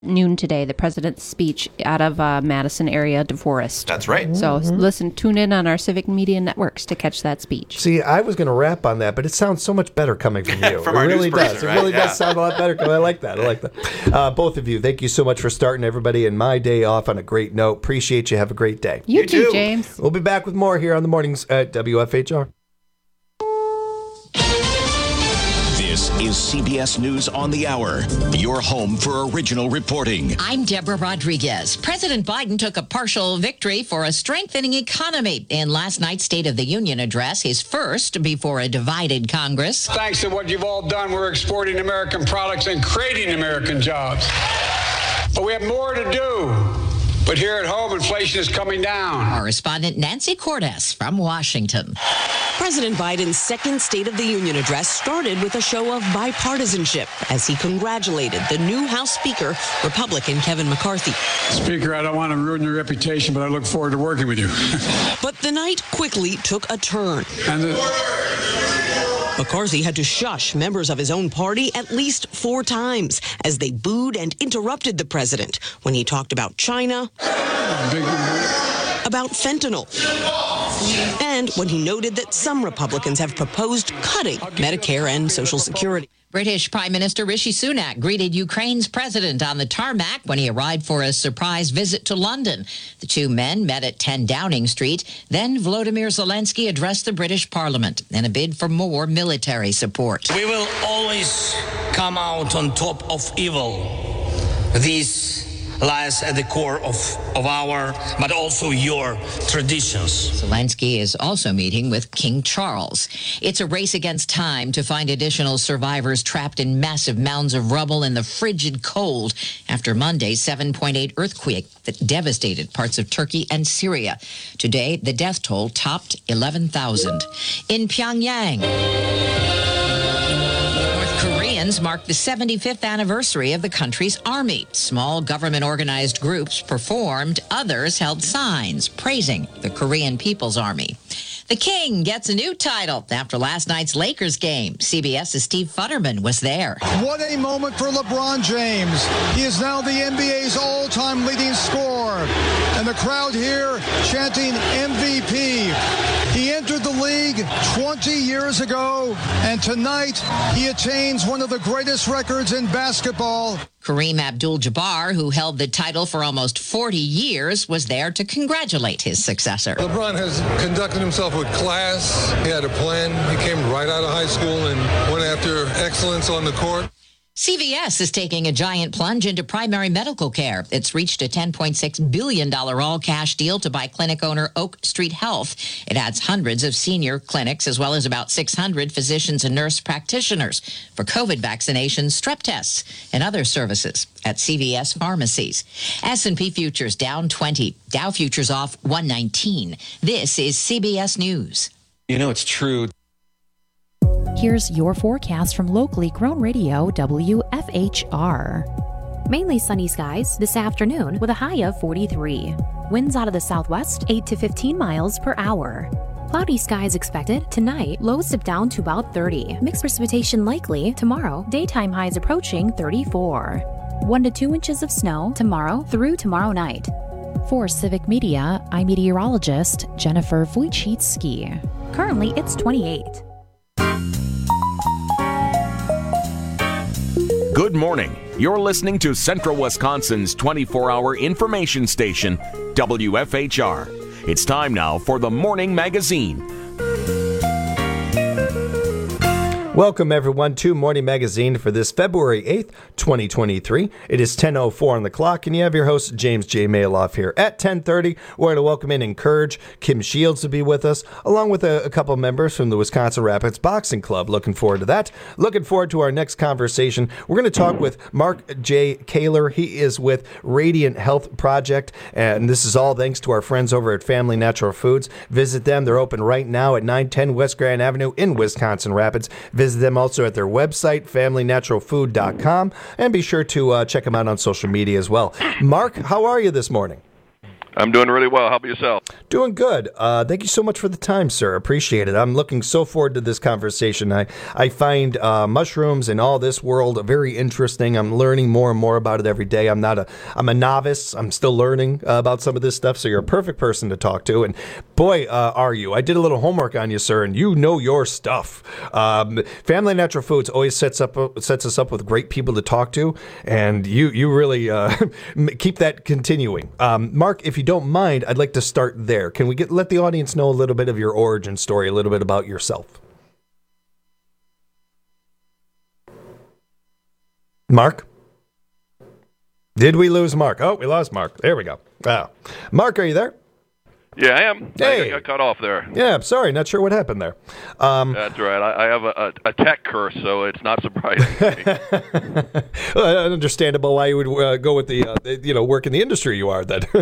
noon today, the president's speech out of Madison area, DeForest. That's right. So tune in on our civic media networks to catch that speech. See, I was going to rap on that, but it sounds so much better coming from you. From our really news person, does. right? It really does sound a lot better. I like that. Both of you, thank you so much for starting everybody and my day off on a great note. Appreciate you. Have a great day. You too, James. We'll be back with more here on the mornings at WFHR. This is CBS News on the Hour, your home for original reporting. I'm Deborah Rodriguez. President Biden took a partial victory for a strengthening economy in last night's State of the Union address, his first before a divided Congress. Thanks to what you've all done, we're exporting American products and creating American jobs. But we have more to do. But here at home, inflation is coming down. Correspondent Nancy Cordes from Washington. President Biden's second State of the Union address started with a show of bipartisanship as he congratulated the new House Speaker, Republican Kevin McCarthy. Speaker, I don't want to ruin your reputation, but I look forward to working with you. But the night quickly took a turn. McCarthy had to shush members of his own party at least 4 times as they booed and interrupted the president when he talked about China, about fentanyl, and when he noted that some Republicans have proposed cutting Medicare and Social Security. British Prime Minister Rishi Sunak greeted Ukraine's president on the tarmac when he arrived for a surprise visit to London. The two men met at 10 Downing Street. Then Volodymyr Zelensky addressed the British Parliament in a bid for more military support. We will always come out on top of evil. This lies at the core of our, but also your traditions. Zelensky is also meeting with King Charles. It's a race against time to find additional survivors trapped in massive mounds of rubble in the frigid cold after Monday's 7.8 earthquake that devastated parts of Turkey and Syria. Today, the death toll topped 11,000. In Pyongyang, Koreans marked the 75th anniversary of the country's army. Small government-organized groups performed. Others held signs praising the Korean People's Army. The King gets a new title after last night's Lakers game. CBS's Steve Futterman was there. What a moment for LeBron James. He is now the NBA's all-time leading scorer. And the crowd here chanting MVP. He entered the league 20 years ago, and tonight he attains one of the greatest records in basketball. Kareem Abdul-Jabbar, who held the title for almost 40 years, was there to congratulate his successor. LeBron has conducted himself with class. He had a plan. He came right out of high school and went after excellence on the court. CVS is taking a giant plunge into primary medical care. It's reached a $10.6 billion all-cash deal to buy clinic owner Oak Street Health. It adds hundreds of senior clinics as well as about 600 physicians and nurse practitioners for COVID vaccinations, strep tests, and other services at CVS pharmacies. S&P futures down 20. Dow futures off 119. This is CBS News. You know, it's true. Here's your forecast from locally grown radio WFHR. Mainly sunny skies this afternoon with a high of 43. Winds out of the southwest 8 to 15 miles per hour. Cloudy skies expected tonight, lows dip down to about 30. Mixed precipitation likely tomorrow, daytime highs approaching 34. 1 to 2 inches of snow tomorrow through tomorrow night. For Civic Media, I'm meteorologist Jennifer Wojcicki. Currently, it's 28. Good morning. You're listening to Central Wisconsin's 24-hour information station, WFHR. It's time now for the Morning Magazine. Welcome, everyone, to Morning Magazine for this February 8th, 2023. It is 10:04 on the clock, and you have your host, James J. Maloff, here. At 10:30, we're going to welcome and encourage Kim Shields to be with us, along with a couple members from the Wisconsin Rapids Boxing Club. Looking forward to that. Looking forward to our next conversation. We're going to talk with Mark J. Kaler. He is with Radiant Health Project, and this is all thanks to our friends over at Family Natural Foods. Visit them. They're open right now at 910 West Grand Avenue in Wisconsin Rapids. Visit them also at their website, familynaturalfood.com, and be sure to check them out on social media as well. Mark, how are you this morning? I'm doing really well. How about yourself? Doing good. Thank you so much for the time, sir. Appreciate it. I'm looking so forward to this conversation. I find mushrooms and all this world very interesting. I'm learning more and more about it every day. I'm a novice. I'm still learning about some of this stuff, so you're a perfect person to talk to. And boy, are you. I did a little homework on you, sir, and you know your stuff. Family Natural Foods always sets us up with great people to talk to, and you really keep that continuing. Mark, if you don't mind, I'd like to start there. Can we let the audience know a little bit of your origin story, a little bit about yourself? Mark? Did we lose Mark? Oh, we lost Mark. There we go. Wow. Mark, are you there? Yeah, I am. Hey. I got cut off there. Yeah, I'm sorry. Not sure what happened there. That's right. I have a tech curse, so it's not surprising. Well, understandable why you would go with the work in the industry you are then.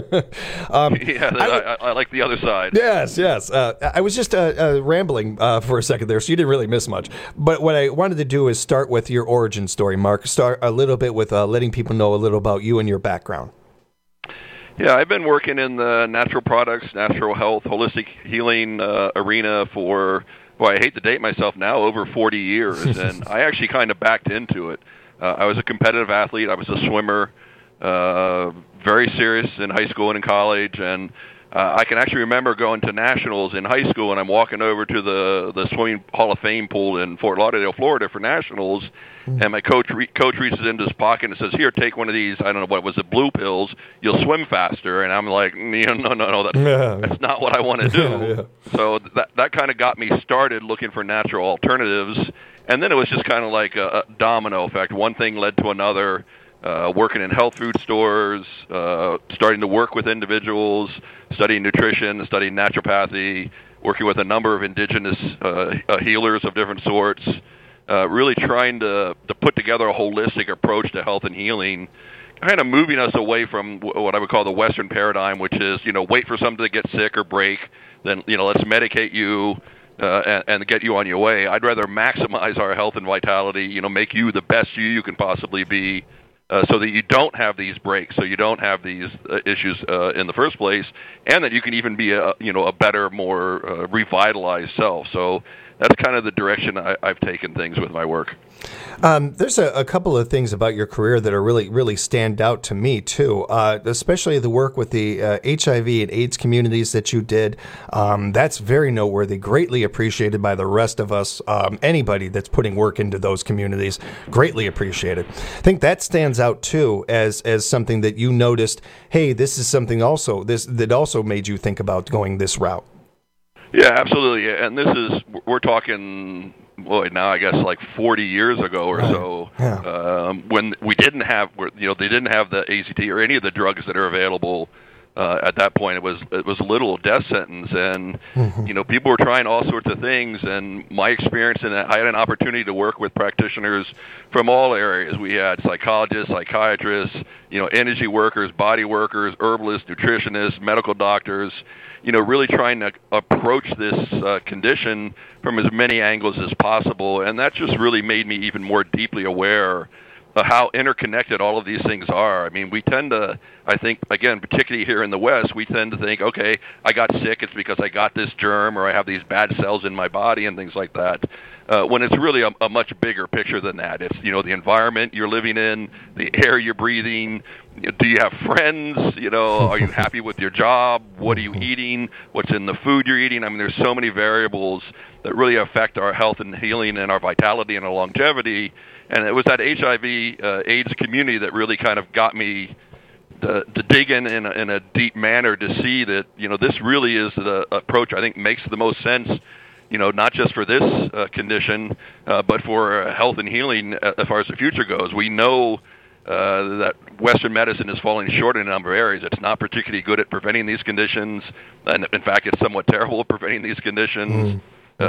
I like the other side. Yes. I was just rambling for a second there, so you didn't really miss much. But what I wanted to do is start with your origin story, Mark. Start a little bit with letting people know a little about you and your background. Yeah, I've been working in the natural products, natural health, holistic healing arena for, I hate to date myself now, over 40 years. And I actually kind of backed into it. I was a competitive athlete. I was a swimmer, very serious in high school and in college. And I can actually remember going to nationals in high school, and I'm walking over to the Swimming Hall of Fame pool in Fort Lauderdale, Florida for nationals. And my coach reaches into his pocket and says, "Here, take one of these." I don't know what was it, blue pills. You'll swim faster. And I'm like, no, that's not what I want to do. Yeah. So that kind of got me started looking for natural alternatives. And then it was just kind of like a domino effect. One thing led to another. Working in health food stores, starting to work with individuals, studying nutrition, studying naturopathy, working with a number of indigenous healers of different sorts. Really trying to put together a holistic approach to health and healing, kind of moving us away from what I would call the Western paradigm, which is, wait for something to get sick or break, then, let's medicate you and get you on your way. I'd rather maximize our health and vitality, make you the best you can possibly be, so that you don't have these breaks, so you don't have these issues in the first place, and that you can even be a better, more revitalized self. So that's kind of the direction I've taken things with my work. There's a couple of things about your career that are really stand out to me, too, especially the work with the HIV and AIDS communities that you did. That's very noteworthy, greatly appreciated by the rest of us. Anybody that's putting work into those communities, greatly appreciated. I think that stands out, too, as something that you noticed, hey, this is something that also made you think about going this route. Yeah, absolutely. And we're talking, now I guess like 40 years ago or so, when we didn't have, they didn't have the ACT or any of the drugs that are available. At that point, it was a little death sentence, and people were trying all sorts of things. And my experience in that, I had an opportunity to work with practitioners from all areas. We had psychologists, psychiatrists, energy workers, body workers, herbalists, nutritionists, medical doctors. Really trying to approach this condition from as many angles as possible. And that just really made me even more deeply aware of how interconnected all of these things are. I mean, we tend to, I think, again, particularly here in the West, we tend to think, okay, I got sick, it's because I got this germ, or I have these bad cells in my body and things like that. When it's really a much bigger picture than that. It's, the environment you're living in, the air you're breathing. Do you have friends? Are you happy with your job? What are you eating? What's in the food you're eating? I mean, there's so many variables that really affect our health and healing and our vitality and our longevity. And it was that HIV AIDS community that really kind of got me to dig in a deep manner to see that, this really is the approach I think makes the most sense, not just for this condition, but for health and healing as far as the future goes. We know that Western medicine is falling short in a number of areas. It's not particularly good at preventing these conditions, and in fact, it's somewhat terrible at preventing these conditions.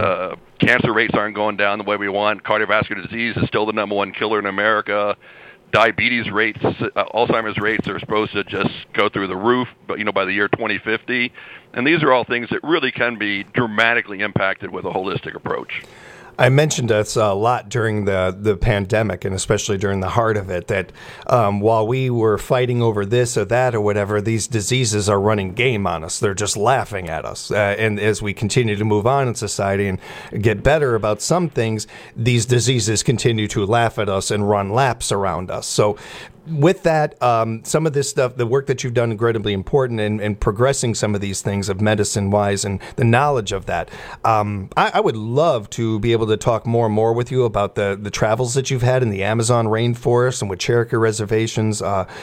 Cancer rates aren't going down the way we want. Cardiovascular disease is still the number one killer in America. Diabetes rates, Alzheimer's rates are supposed to just go through the roof, but by the year 2050. And these are all things that really can be dramatically impacted with a holistic approach. I mentioned this a lot during the pandemic, and especially during the heart of it, that while we were fighting over this or that or whatever, these diseases are running game on us. They're just laughing at us. And as we continue to move on in society and get better about some things, these diseases continue to laugh at us and run laps around us. So with that, some of this stuff, the work that you've done, incredibly important in progressing some of these things of medicine-wise and the knowledge of that. I would love to be able to talk more and more with you about the travels that you've had in the Amazon rainforest and with Cherokee Reservation.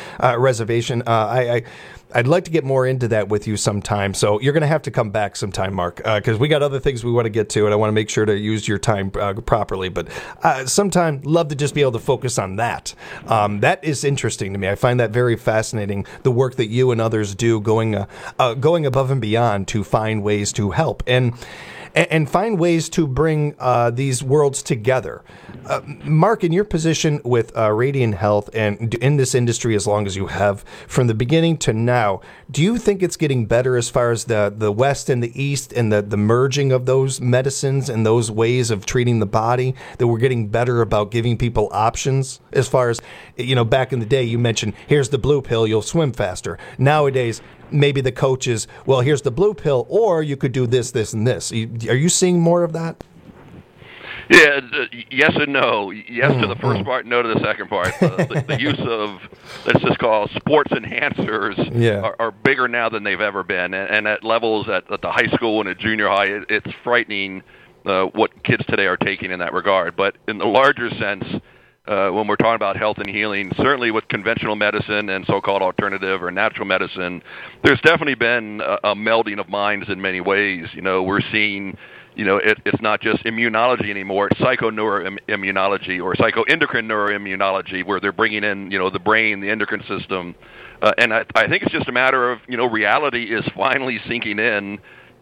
I'd like to get more into that with you sometime. So you're going to have to come back sometime, Mark, because we got other things we want to get to, and I want to make sure to use your time properly. But sometime, love to just be able to focus on that. That is interesting to me. I find that very fascinating, the work that you and others do going above and beyond to find ways to help and find ways to bring these worlds together. Mark, in your position with Radiant Health and in this industry as long as you have, from the beginning to now, do you think it's getting better as far as the West and the East and the merging of those medicines and those ways of treating the body, that we're getting better about giving people options? As far as, back in the day, you mentioned, here's the blue pill, you'll swim faster. Nowadays, maybe the coach is, well, here's the blue pill, or you could do this, this, and this. Are you seeing more of that? Yeah, yes and no. Yes to the first part, no to the second part. The use of, let's just call sports enhancers are bigger now than they've ever been. And at levels at the high school and at junior high, it's frightening what kids today are taking in that regard. But in the larger sense, when we're talking about health and healing, certainly with conventional medicine and so-called alternative or natural medicine, there's definitely been a melding of minds in many ways. We're seeing, it's not just immunology anymore, it's psychoneuroimmunology or psychoendocrine neuroimmunology, where they're bringing in, the brain, the endocrine system. And I think it's just a matter of, reality is finally sinking in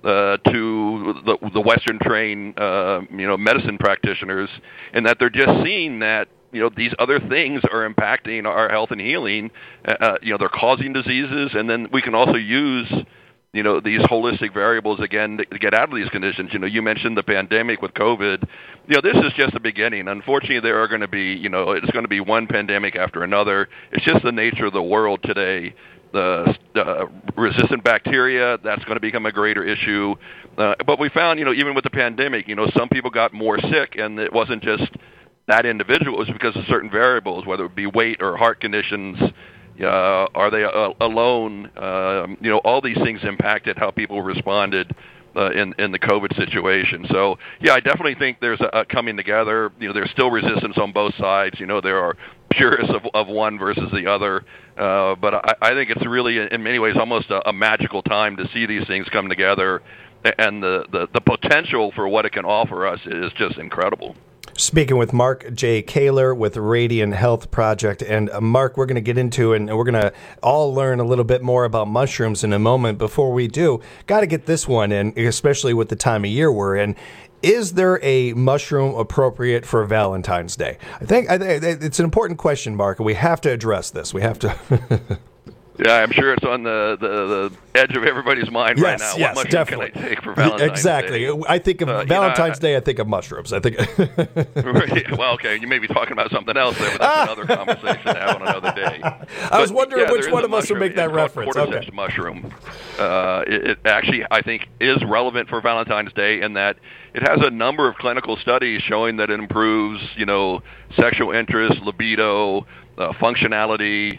to the Western trained, medicine practitioners, and that they're just seeing that, these other things are impacting our health and healing. They're causing diseases, and then we can also use, these holistic variables again to get out of these conditions. You mentioned the pandemic with COVID. This is just the beginning. Unfortunately, there are going to be, it's going to be one pandemic after another. It's just the nature of the world today. The resistant bacteria, that's going to become a greater issue. But we found, even with the pandemic, some people got more sick, and it wasn't just that individual. It was because of certain variables, whether it be weight or heart conditions. Are they alone? All these things impacted how people responded in the COVID situation. So, I definitely think there's a coming together. There's still resistance on both sides. There are purists of one versus the other. But I think it's really, in many ways, almost a magical time to see these things come together. And the potential for what it can offer us is just incredible. Speaking with Mark J. Kaler with Radiant Health Project. And Mark, we're going to get into and we're going to all learn a little bit more about mushrooms in a moment. Before we do, got to get this one in, especially with the time of year we're in. Is there a mushroom appropriate for Valentine's Day? I think it's an important question, Mark, and we have to address this. We have to... Yeah, I'm sure it's on the edge of everybo's mind right now. Yes, what mushroom definitely. can I take for Valentine's Day? I think of Valentine's Day, I think of mushrooms. I think. Well, okay, you may be talking about something else there, but that's another conversation to have on another day. I was wondering which one of us would make that reference. Cordyceps mushroom. It actually, I think, is relevant for Valentine's Day in that it has a number of clinical studies showing that it improves, sexual interest, libido, functionality,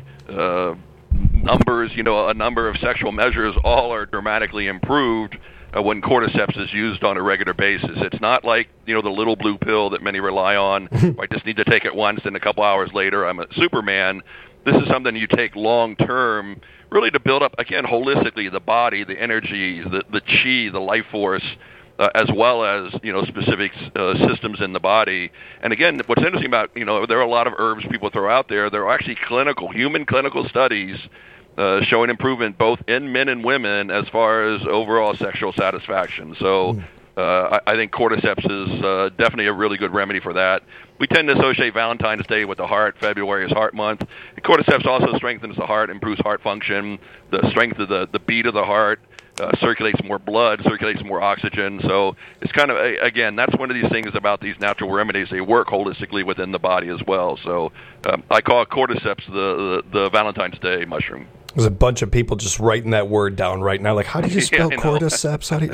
numbers, a number of sexual measures, all are dramatically improved when cordyceps is used on a regular basis. It's not like, the little blue pill that many rely on. I just need to take it once and a couple hours later I'm a Superman. This is something you take long term, really to build up, again, holistically, the body, the energy, the chi, the life force, as well as, specific systems in the body. And again, what's interesting about, there are a lot of herbs people throw out there. There are actually human clinical studies showing improvement both in men and women as far as overall sexual satisfaction. So I think cordyceps is definitely a really good remedy for that. We tend to associate Valentine's Day with the heart. February is Heart Month. And cordyceps also strengthens the heart, improves heart function, the strength of the beat of the heart. circulates more blood, circulates more oxygen. So it's kind of, again, that's one of these things about these natural remedies. They work holistically within the body as well. So I call cordyceps the Valentine's Day mushroom. There's a bunch of people just writing that word down right now. Like, how do you spell cordyceps? How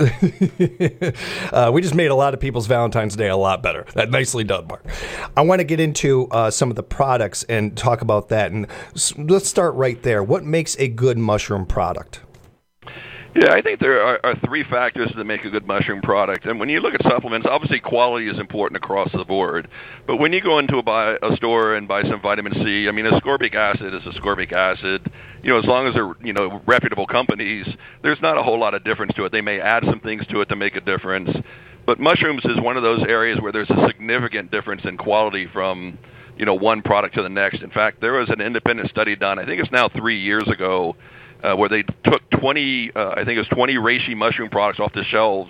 do you... we just made a lot of people's Valentine's Day a lot better. That nicely done, Mark. I want to get into some of the products and talk about that. And let's start right there. What makes a good mushroom product? Yeah, I think there are three factors that make a good mushroom product. And when you look at supplements, obviously quality is important across the board. But when you go into a store and buy some vitamin C, I mean, ascorbic acid is ascorbic acid. As long as they're, reputable companies, there's not a whole lot of difference to it. They may add some things to it to make a difference. But mushrooms is one of those areas where there's a significant difference in quality from, one product to the next. In fact, there was an independent study done, I think it's now 3 years ago, where they took 20 reishi mushroom products off the shelves,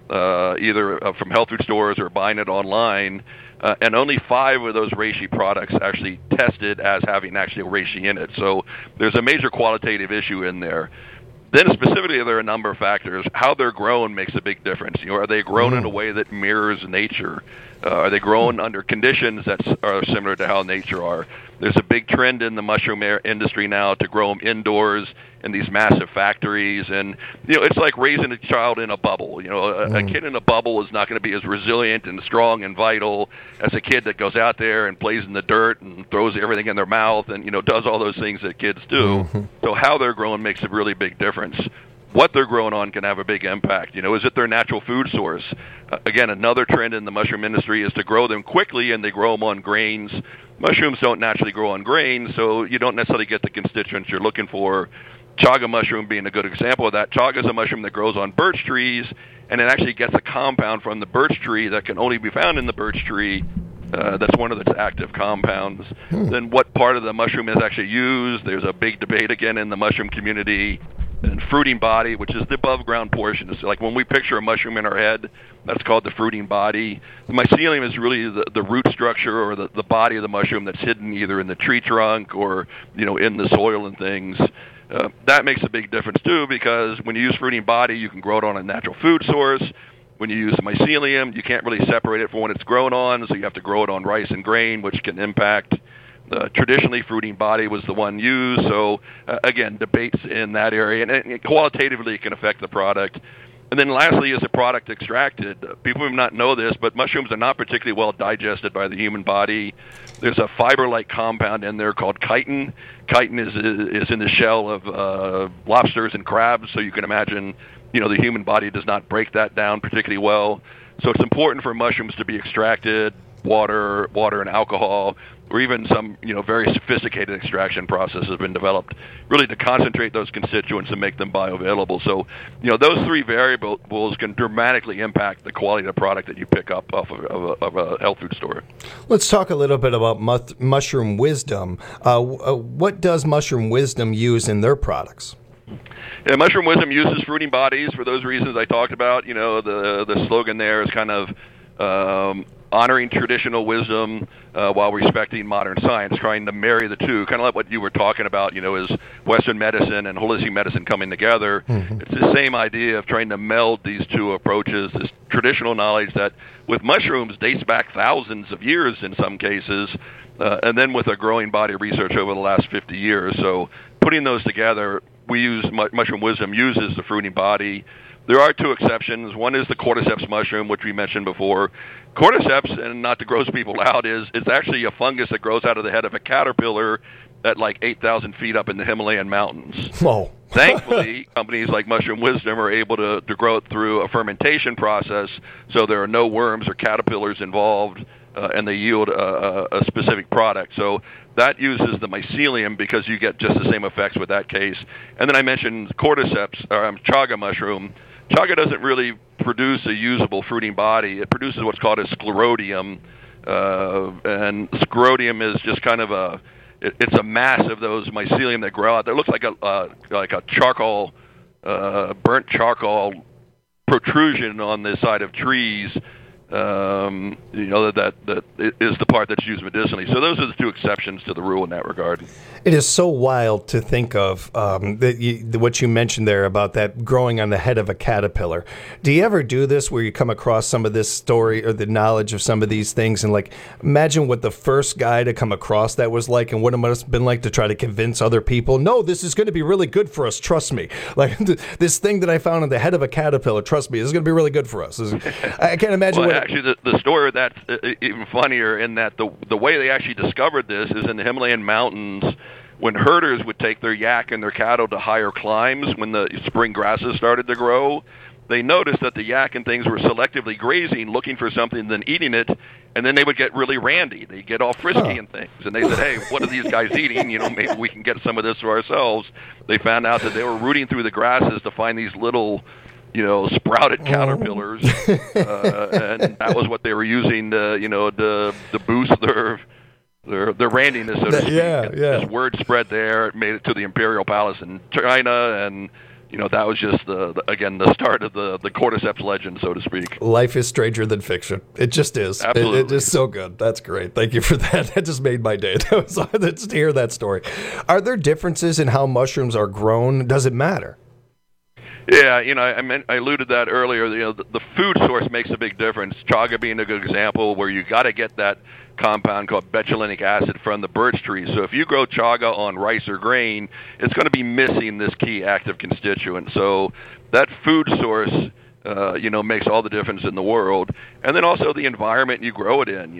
either from health food stores or buying it online, and only 5 of those reishi products actually tested as having actually reishi in it. So there's a major qualitative issue in there. Then specifically, there are a number of factors. How they're grown makes a big difference. Are they grown in a way that mirrors nature? Are they grown under conditions that are similar to how nature are? There's a big trend in the mushroom industry now to grow them indoors in these massive factories. And, it's like raising a child in a bubble. A kid in a bubble is not going to be as resilient and strong and vital as a kid that goes out there and plays in the dirt and throws everything in their mouth and, does all those things that kids do. So how they're grown makes a really big difference. What they're grown on can have a big impact. Is it their natural food source? Again, another trend in the mushroom industry is to grow them quickly, and they grow them on grains. Mushrooms don't naturally grow on grains, so you don't necessarily get the constituents you're looking for. Chaga mushroom being a good example of that. Chaga is a mushroom that grows on birch trees, and it actually gets a compound from the birch tree that can only be found in the birch tree. That's one of its active compounds. Then what part of the mushroom is actually used? There's a big debate again in the mushroom community. And fruiting body, which is the above ground portion. It's like when we picture a mushroom in our head, that's called the fruiting body. The mycelium is really the root structure or the body of the mushroom that's hidden either in the tree trunk or in the soil and things. That makes a big difference too, because when you use fruiting body, you can grow it on a natural food source. When you use mycelium, you can't really separate it from what it's grown on, so you have to grow it on rice and grain, which can impact. Traditionally, fruiting body was the one used, so again, debates in that area, and qualitatively it can affect the product. And then lastly, is the product extracted? People may not know this, but mushrooms are not particularly well digested by the human body. There's a fiber-like compound in there called chitin. Chitin is in the shell of lobsters and crabs, so you can imagine, the human body does not break that down particularly well. So it's important for mushrooms to be extracted, water and alcohol, or even some, very sophisticated extraction processes have been developed really to concentrate those constituents and make them bioavailable. So, those three variables can dramatically impact the quality of the product that you pick up off of a health food store. Let's talk a little bit about Mushroom Wisdom. What does Mushroom Wisdom use in their products? Yeah, Mushroom Wisdom uses fruiting bodies for those reasons I talked about. The slogan there is kind of honoring traditional wisdom while respecting modern science, trying to marry the two, kind of like what you were talking about, is Western medicine and holistic medicine coming together. It's the same idea of trying to meld these two approaches, this traditional knowledge that with mushrooms dates back thousands of years in some cases, and then with a growing body of research over the last 50 years. So putting those together, we use Mushroom Wisdom uses the fruiting body. There are two exceptions. One is the cordyceps mushroom, which we mentioned before. Cordyceps, and not to gross people out, it's actually a fungus that grows out of the head of a caterpillar at like 8,000 feet up in the Himalayan mountains. Whoa. Thankfully, companies like Mushroom Wisdom are able to grow it through a fermentation process, so there are no worms or caterpillars involved, and they yield a specific product. So that uses the mycelium because you get just the same effects with that case. And then I mentioned cordyceps, or chaga mushroom. Chaga doesn't really produce a usable fruiting body. It produces what's called a sclerotium, and sclerotium is just kind of it's a mass of those mycelium that grow out. That looks like a charcoal, burnt charcoal protrusion on the side of trees. That is the part that's used medicinally. So those are the two exceptions to the rule in that regard. It is so wild to think of what you mentioned there about that growing on the head of a caterpillar. Do you ever do this where you come across some of this story or the knowledge of some of these things and like imagine what the first guy to come across that was like and what it must have been like to try to convince other people, no, this is going to be really good for us, trust me. Like this thing that I found on the head of a caterpillar, trust me, this is going to be really good for us. I can't imagine well, actually, the story that's even funnier in that the way they actually discovered this is in the Himalayan mountains when herders would take their yak and their cattle to higher climbs when the spring grasses started to grow. They noticed that the yak and things were selectively grazing, looking for something and then eating it, and then they would get really randy. They'd get all frisky and things. And they said, hey, what are these guys eating? Maybe we can get some of this for ourselves. They found out that they were rooting through the grasses to find these little sprouted caterpillars, and that was what they were using to boost their randiness, so to speak. This word spread there. It made it to the imperial palace in China, and that was just the start of the cordyceps legend, so to speak. Life is stranger than fiction. It just is. Absolutely. It is so good. That's great. Thank you for that. That just made my day. Just to hear that story. Are there differences in how mushrooms are grown? Does it matter? Yeah, I alluded to that earlier. The food source makes a big difference. Chaga being a good example, where you got to get that compound called betulinic acid from the birch tree. So if you grow chaga on rice or grain, it's going to be missing this key active constituent. So that food source, makes all the difference in the world. And then also the environment you grow it in.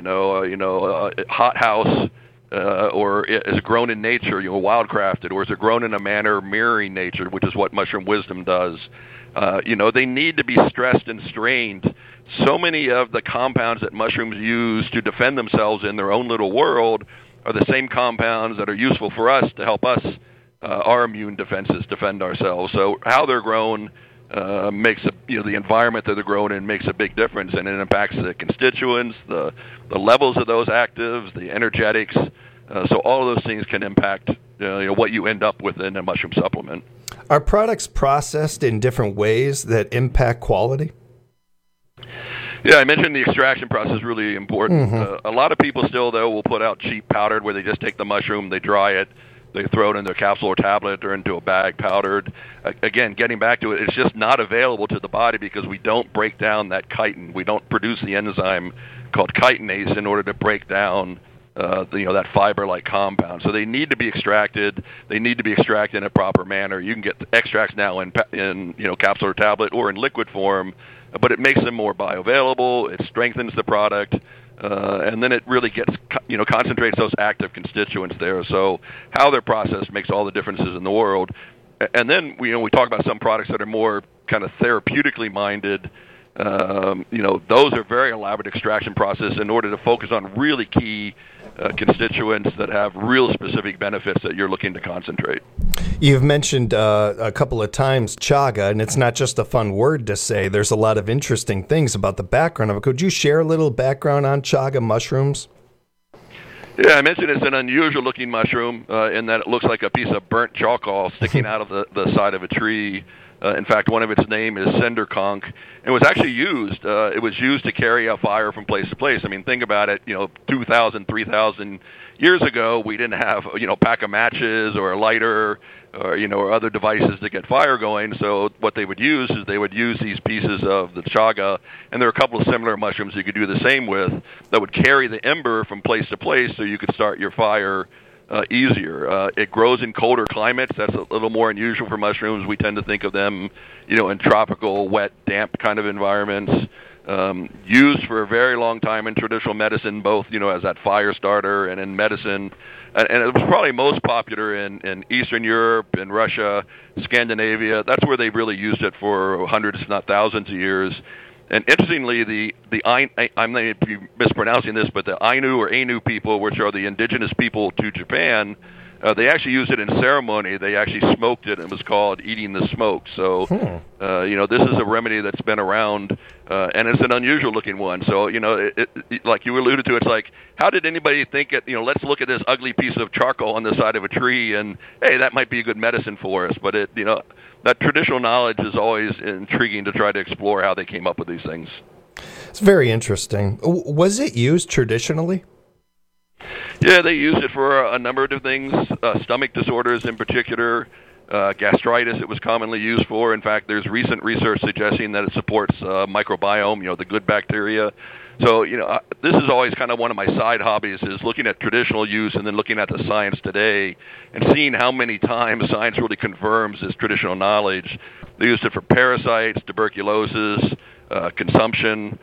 Hot house. Or is it grown in nature, wildcrafted, or is it grown in a manner mirroring nature, which is what Mushroom Wisdom does. They need to be stressed and strained. So many of the compounds that mushrooms use to defend themselves in their own little world are the same compounds that are useful for us to help us, our immune defenses, defend ourselves. So how they're grown makes the environment that they're grown in makes a big difference, and it impacts the constituents, the levels of those actives, the energetics. So all of those things can impact what you end up with in a mushroom supplement. Are products processed in different ways that impact quality? Yeah, I mentioned the extraction process is really important. A lot of people still, though, will put out cheap powdered where they just take the mushroom, they dry it, they throw it in their capsule or tablet or into a bag powdered. Again, getting back to it, it's just not available to the body because we don't break down that chitin. We don't produce the enzyme called chitinase in order to break down that fiber-like compound. So they need to be extracted. They need to be extracted in a proper manner. You can get extracts now in capsule or tablet or in liquid form, but it makes them more bioavailable. It strengthens the product. And then it really gets, concentrates those active constituents there. So how they're processed makes all the differences in the world. And then, we talk about some products that are more kind of therapeutically minded. Those are very elaborate extraction process in order to focus on really key constituents that have real specific benefits that you're looking to concentrate. You've mentioned a couple of times chaga, and it's not just a fun word to say. There's a lot of interesting things about the background of it. Could you share a little background on chaga mushrooms? Yeah, I mentioned it's an unusual-looking mushroom in that it looks like a piece of burnt charcoal sticking out of the side of a tree. In fact, one of its name is cinder conch. It was actually used. It was used to carry a fire from place to place. I mean, think about it. 2,000, 3,000 years ago, we didn't have a pack of matches or a lighter or other devices to get fire going. So what they would use is they would use these pieces of the chaga, and there are a couple of similar mushrooms you could do the same with that would carry the ember from place to place, so you could start your fire easier. It grows in colder climates. That's a little more unusual for mushrooms. We tend to think of them, in tropical, wet, damp kind of environments. Used for a very long time in traditional medicine, both, as that fire starter and in medicine. And it was probably most popular in Eastern Europe, in Russia, Scandinavia. That's where they really used it for hundreds, if not thousands of years. And interestingly, I may be mispronouncing this, but the Ainu or Ainu people, which are the indigenous people to Japan, they actually used it in ceremony. They actually smoked it, and it was called eating the smoke. So, this is a remedy that's been around, and it's an unusual-looking one. So, like you alluded to, it's like, how did anybody think it, let's look at this ugly piece of charcoal on the side of a tree, and, hey, that might be a good medicine for us. But, that traditional knowledge is always intriguing to try to explore how they came up with these things. It's very interesting. Was it used traditionally? Yeah, they used it for a number of things, stomach disorders in particular, gastritis it was commonly used for. In fact, there's recent research suggesting that it supports microbiome, the good bacteria. So, this is always kind of one of my side hobbies, is looking at traditional use and then looking at the science today and seeing how many times science really confirms this traditional knowledge. They used it for parasites, tuberculosis, consumption.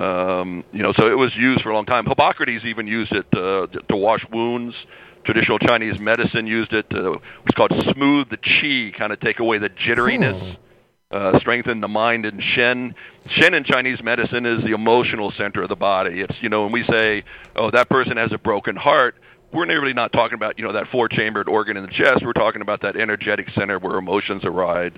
So it was used for a long time. Hippocrates even used it to wash wounds. Traditional Chinese medicine used it to what's called smooth the qi, kind of take away the jitteriness, strengthen the mind. And Shen in Chinese medicine is the emotional center of the body. It's, when we say, oh, that person has a broken heart, we're really not talking about, that four-chambered organ in the chest. We're talking about that energetic center where emotions arise.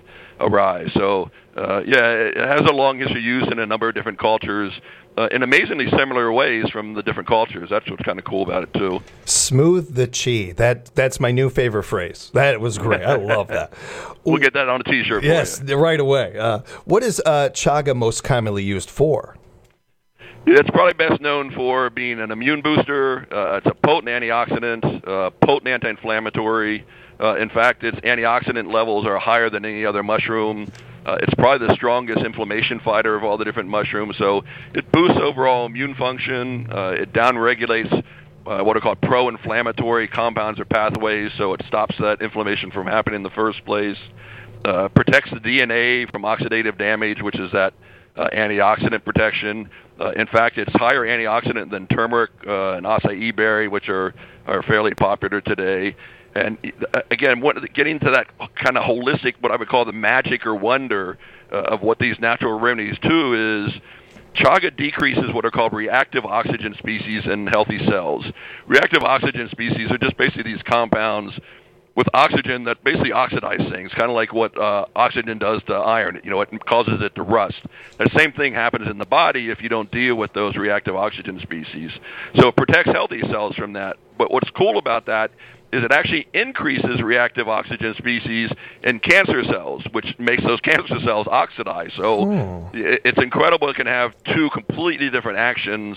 So, it has a long history of use in a number of different cultures in amazingly similar ways from the different cultures. That's what's kind of cool about it, too. Smooth the qi. That's my new favorite phrase. That was great. I love that. We'll get that on a T-shirt for you. Yes, right away. What is chaga most commonly used for? It's probably best known for being an immune booster. It's a potent antioxidant, potent anti-inflammatory. In fact, its antioxidant levels are higher than any other mushroom. It's probably the strongest inflammation fighter of all the different mushrooms. So it boosts overall immune function. It downregulates what are called pro-inflammatory compounds or pathways, so it stops that inflammation from happening in the first place. Protects the DNA from oxidative damage, which is that antioxidant protection. In fact, it's higher antioxidant than turmeric and acai berry, which are fairly popular today. And again, getting to that kind of holistic, what I would call the magic or wonder of what these natural remedies do is chaga decreases what are called reactive oxygen species in healthy cells. Reactive oxygen species are just basically these compounds with oxygen that basically oxidize things, kind of like what oxygen does to iron. It causes it to rust. The same thing happens in the body if you don't deal with those reactive oxygen species. So it protects healthy cells from that. But what's cool about that is it actually increases reactive oxygen species in cancer cells, which makes those cancer cells oxidize. So it's incredible. It can have two completely different actions.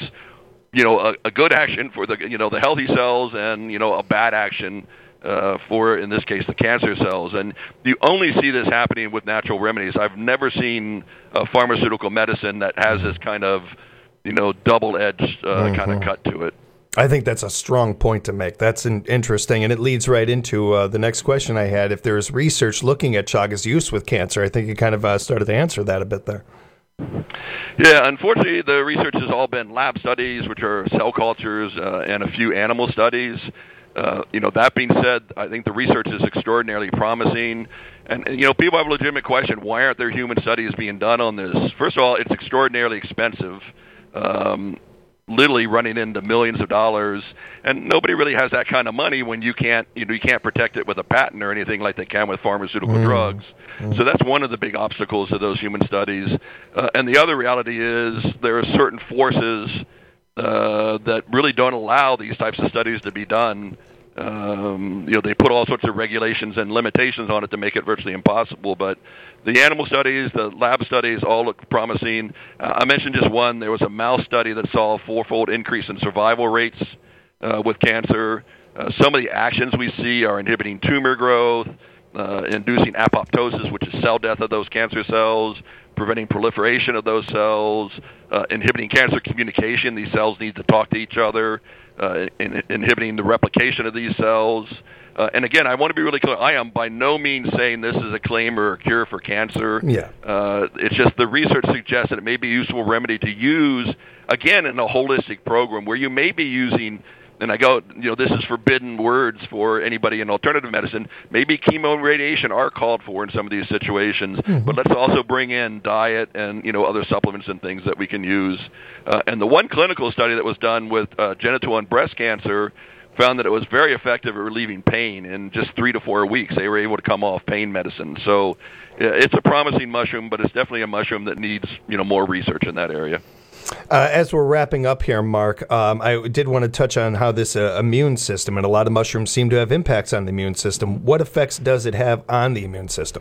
A good action for the healthy cells, and a bad action for, in this case, the cancer cells. And you only see this happening with natural remedies. I've never seen a pharmaceutical medicine that has this kind of, double-edged kind of cut to it. I think that's a strong point to make. That's interesting, and it leads right into the next question I had. If there's research looking at chaga's use with cancer, I think you kind of started to answer that a bit there. Yeah, unfortunately, the research has all been lab studies, which are cell cultures, and a few animal studies. That being said, I think the research is extraordinarily promising. And people have a legitimate question, why aren't there human studies being done on this? First of all, it's extraordinarily expensive, literally running into millions of dollars. And nobody really has that kind of money when you can't protect it with a patent or anything like they can with pharmaceutical drugs. So that's one of the big obstacles to those human studies. And the other reality is there are certain forces that really don't allow these types of studies to be done. They put all sorts of regulations and limitations on it to make it virtually impossible. But the animal studies, the lab studies, all look promising. I mentioned just one. There was a mouse study that saw a 4-fold increase in survival rates with cancer. Some of the actions we see are inhibiting tumor growth, inducing apoptosis, which is cell death of those cancer cells, preventing proliferation of those cells, inhibiting cancer communication. These cells need to talk to each other, inhibiting the replication of these cells. And again, I want to be really clear. I am by no means saying this is a claim or a cure for cancer. Yeah. It's just the research suggests that it may be a useful remedy to use, again, in a holistic program where you may be using, and this is forbidden words for anybody in alternative medicine. Maybe chemo and radiation are called for in some of these situations, but let's also bring in diet and, other supplements and things that we can use. And the one clinical study that was done with genital and breast cancer found that it was very effective at relieving pain. In just 3 to 4 weeks, they were able to come off pain medicine. So it's a promising mushroom, but it's definitely a mushroom that needs, more research in that area. As we're wrapping up here, Mark, I did want to touch on how this immune system, and a lot of mushrooms seem to have impacts on the immune system. What effects does it have on the immune system?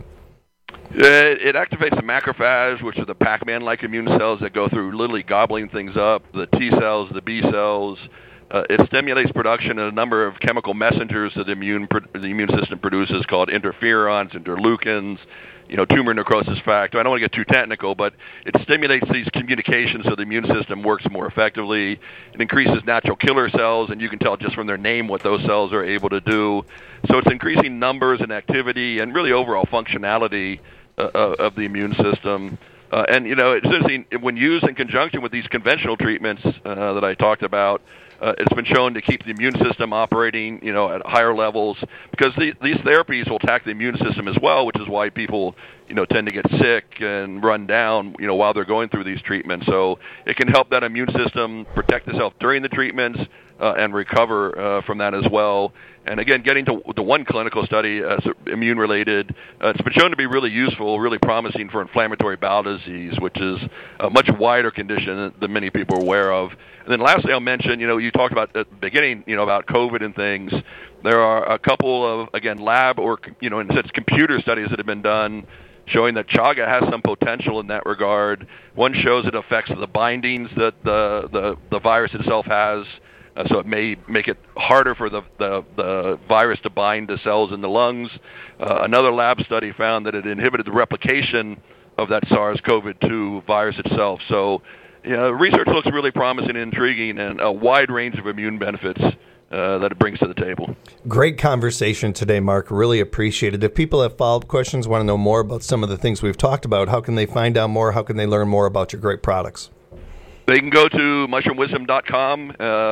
It activates the macrophage, which are the Pac-Man-like immune cells that go through literally gobbling things up, the T cells, the B cells. It stimulates production of a number of chemical messengers that the immune system produces called interferons, interleukins, tumor necrosis factor. I don't want to get too technical, but it stimulates these communications so the immune system works more effectively. It increases natural killer cells, and you can tell just from their name what those cells are able to do. So it's increasing numbers and activity and really overall functionality of the immune system. And it's interesting, when used in conjunction with these conventional treatments that I talked about, it's been shown to keep the immune system operating, at higher levels, because these therapies will attack the immune system as well, which is why people, tend to get sick and run down, while they're going through these treatments. So it can help that immune system protect itself during the treatments and recover from that as well. And again, getting to the one clinical study, immune-related, it's been shown to be really useful, really promising for inflammatory bowel disease, which is a much wider condition than many people are aware of. And then lastly, I'll mention, you talked about at the beginning, about COVID and things. There are a couple of, again, lab or, in a sense, computer studies that have been done showing that chaga has some potential in that regard. One shows it affects the bindings that the virus itself has. So it may make it harder for the virus to bind to cells in the lungs. Another lab study found that it inhibited the replication of that SARS-CoV-2 virus itself. So research looks really promising and intriguing, and a wide range of immune benefits that it brings to the table. Great conversation today, Mark. Really appreciate it. If people have follow-up questions, want to know more about some of the things we've talked about, how can they find out more? How can they learn more about your great products? They can go to mushroomwisdom.com.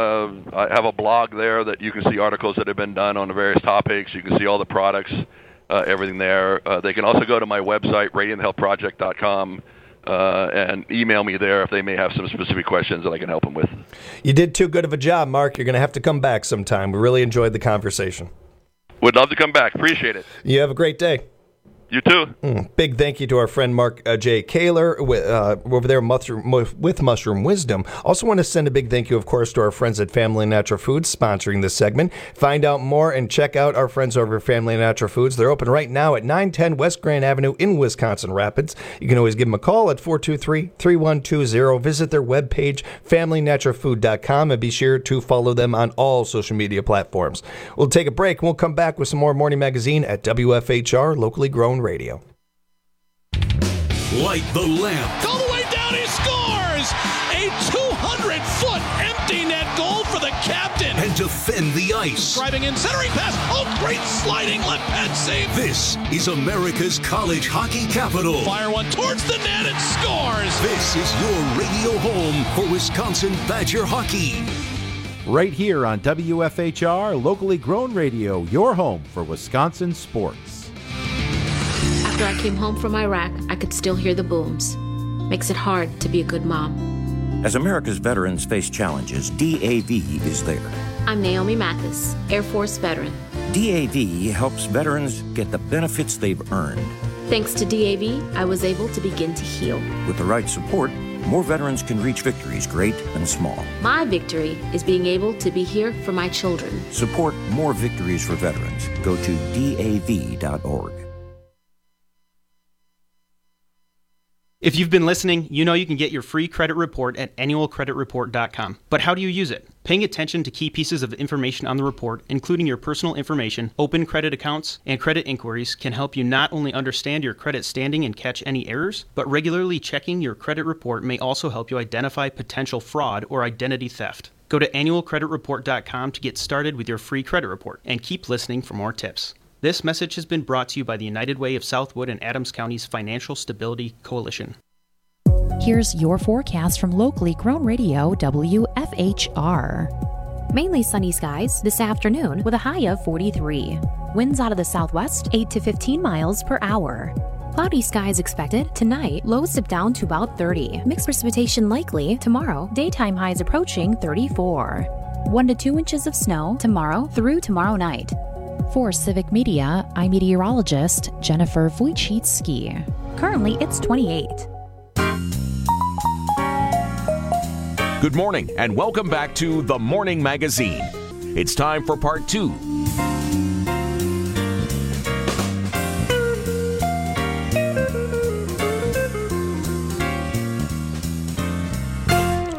I have a blog there that you can see articles that have been done on the various topics. You can see all the products, everything there. They can also go to my website, radianthealthproject.com, and email me there if they may have some specific questions that I can help them with. You did too good of a job, Mark. You're going to have to come back sometime. We really enjoyed the conversation. Would love to come back. Appreciate it. You have a great day. You too. Big thank you to our friend Mark J. Kaler over there with Mushroom Wisdom. Also want to send a big thank you, of course, to our friends at Family Natural Foods sponsoring this segment. Find out more and check out our friends over at Family Natural Foods. They're open right now at 910 West Grand Avenue in Wisconsin Rapids. You can always give them a call at 423-3120. Visit their webpage, familynaturalfood.com, and be sure to follow them on all social media platforms. We'll take a break, and we'll come back with some more Morning Magazine at WFHR, locally grown radio. Light the lamp. All the way down, he scores! A 200-foot empty net goal for the captain. And defend the ice. Driving in, centering pass. Oh, great sliding left pad save. This is America's college hockey capital. Fire one towards the net and scores. This is your radio home for Wisconsin Badger hockey. Right here on WFHR, locally grown radio, your home for Wisconsin sports. After I came home from Iraq, I could still hear the booms. Makes it hard to be a good mom. As America's veterans face challenges, DAV is there. I'm Naomi Mathis, Air Force veteran. DAV helps veterans get the benefits they've earned. Thanks to DAV, I was able to begin to heal. With the right support, more veterans can reach victories great and small. My victory is being able to be here for my children. Support more victories for veterans. Go to DAV.org. If you've been listening, you know you can get your free credit report at annualcreditreport.com. But how do you use it? Paying attention to key pieces of information on the report, including your personal information, open credit accounts, and credit inquiries, can help you not only understand your credit standing and catch any errors, but regularly checking your credit report may also help you identify potential fraud or identity theft. Go to annualcreditreport.com to get started with your free credit report, and keep listening for more tips. This message has been brought to you by the United Way of Southwood and Adams County's Financial Stability Coalition. Here's your forecast from locally grown radio WFHR. Mainly sunny skies this afternoon with a high of 43. Winds out of the southwest 8 to 15 miles per hour. Cloudy skies expected tonight, lows dip down to about 30. Mixed precipitation likely tomorrow, daytime highs approaching 34. 1 to 2 inches of snow tomorrow through tomorrow night. For Civic Media, I'm meteorologist Jennifer Wojcicki. Currently, it's 28. Good morning, and welcome back to The Morning Magazine. It's time for part 2.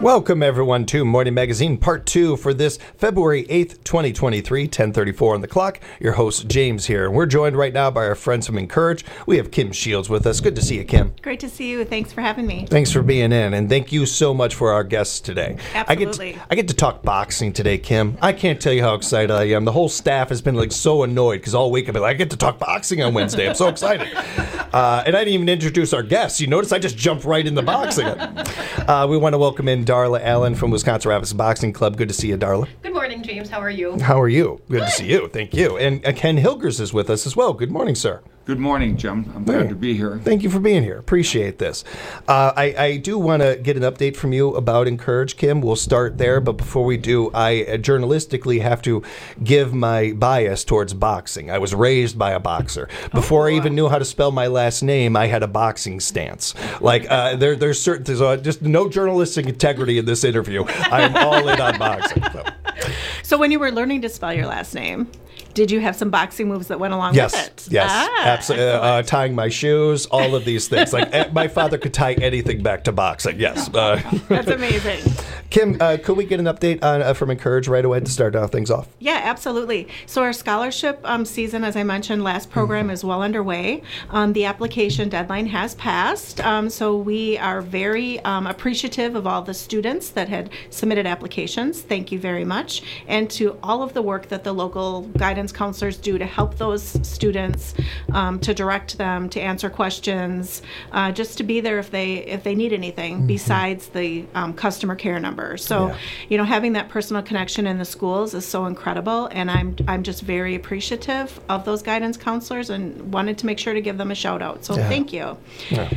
Welcome, everyone, to Morning Magazine Part 2 for this February 8th, 2023, 10:34 on the clock. Your host, James, here. And we're joined right now by our friends from Encourage. We have Kim Shields with us. Good to see you, Kim. Great to see you. Thanks for having me. Thanks for being in, and thank you so much for our guests today. Absolutely. I get to talk boxing today, Kim. I can't tell you how excited I am. The whole staff has been so annoyed because all week I've been like, I get to talk boxing on Wednesday. I'm so excited. And I didn't even introduce our guests. You notice I just jumped right into boxing. We want to welcome in Darla Allen from Wisconsin Rapids Boxing Club. Good to see you, Darla. Good morning, James. How are you? How are you? Good to see you. Thank you. And Ken Hilgers is with us as well. Good morning, sir. Good morning, Jim. I'm glad to be here. Thank you for being here. Appreciate this. I do want to get an update from you about Encourage, Kim. We'll start there, but before we do, I journalistically have to give my bias towards boxing. I was raised by a boxer. Before I even knew how to spell my last name, I had a boxing stance. There's just no journalistic integrity in this interview. I'm all in on boxing. So when you were learning to spell your last name, did you have some boxing moves that went along with it? Yes, absolutely. Tying my shoes, all of these things. My father could tie anything back to boxing. Yes. That's amazing. Kim, could we get an update from Encourage right away to start things off? Yeah, absolutely. So our scholarship season, as I mentioned, last program is well underway. The application deadline has passed. So we are very appreciative of all the students that had submitted applications. Thank you very much. And to all of the work that the local guidance counselors do to help those students, to direct them, to answer questions, just to be there if they need anything besides the customer care number. So, having that personal connection in the schools is so incredible, and I'm just very appreciative of those guidance counselors and wanted to make sure to give them a shout out. So thank you. Yeah.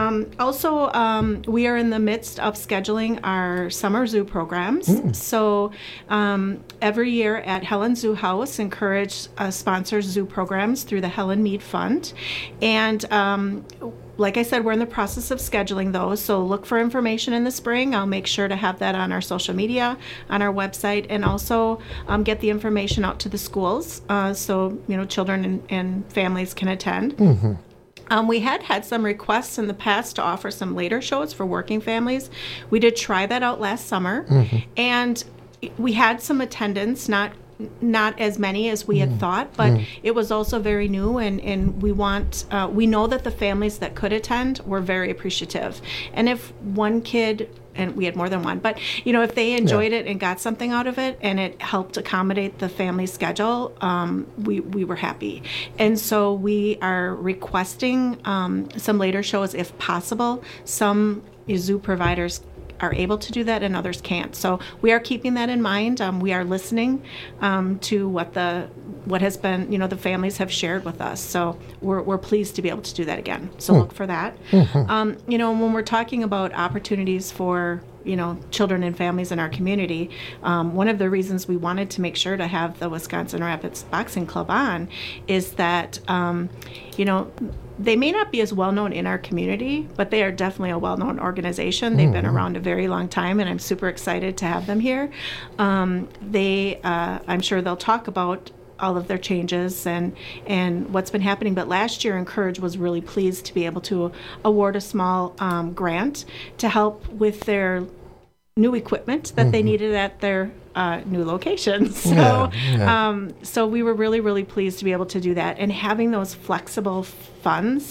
Also, we are in the midst of scheduling our summer zoo programs. So every year at Helen Zoo House, Encourage sponsors zoo programs through the Helen Mead Fund. And like I said, we're in the process of scheduling those, so look for information in the spring. I'll make sure to have that on our social media, on our website, and also get the information out to the schools so children and families can attend. We had some requests in the past to offer some later shows for working families. We did try that out last summer, and we had some attendance, not as many as we had thought, but it was also very new, and we know that the families that could attend were very appreciative. And if one kid, and we had more than one, but if they enjoyed it and got something out of it and it helped accommodate the family schedule, we were happy. And so we are requesting some later shows if possible. Some zoo providers are able to do that and others can't. So we are keeping that in mind. We are listening to what has been, the families have shared with us. So we're pleased to be able to do that again. So look for that. When we're talking about opportunities for children and families in our community, one of the reasons we wanted to make sure to have the Wisconsin Rapids Boxing Club on is that they may not be as well known in our community, but they are definitely a well-known organization. They've been around a very long time, and I'm super excited to have them here. I'm sure they'll talk about all of their changes and what's been happening. But last year, Encourage was really pleased to be able to award a small grant to help with their new equipment that they needed at their new locations. So, so we were really, really pleased to be able to do that. And having those flexible funds,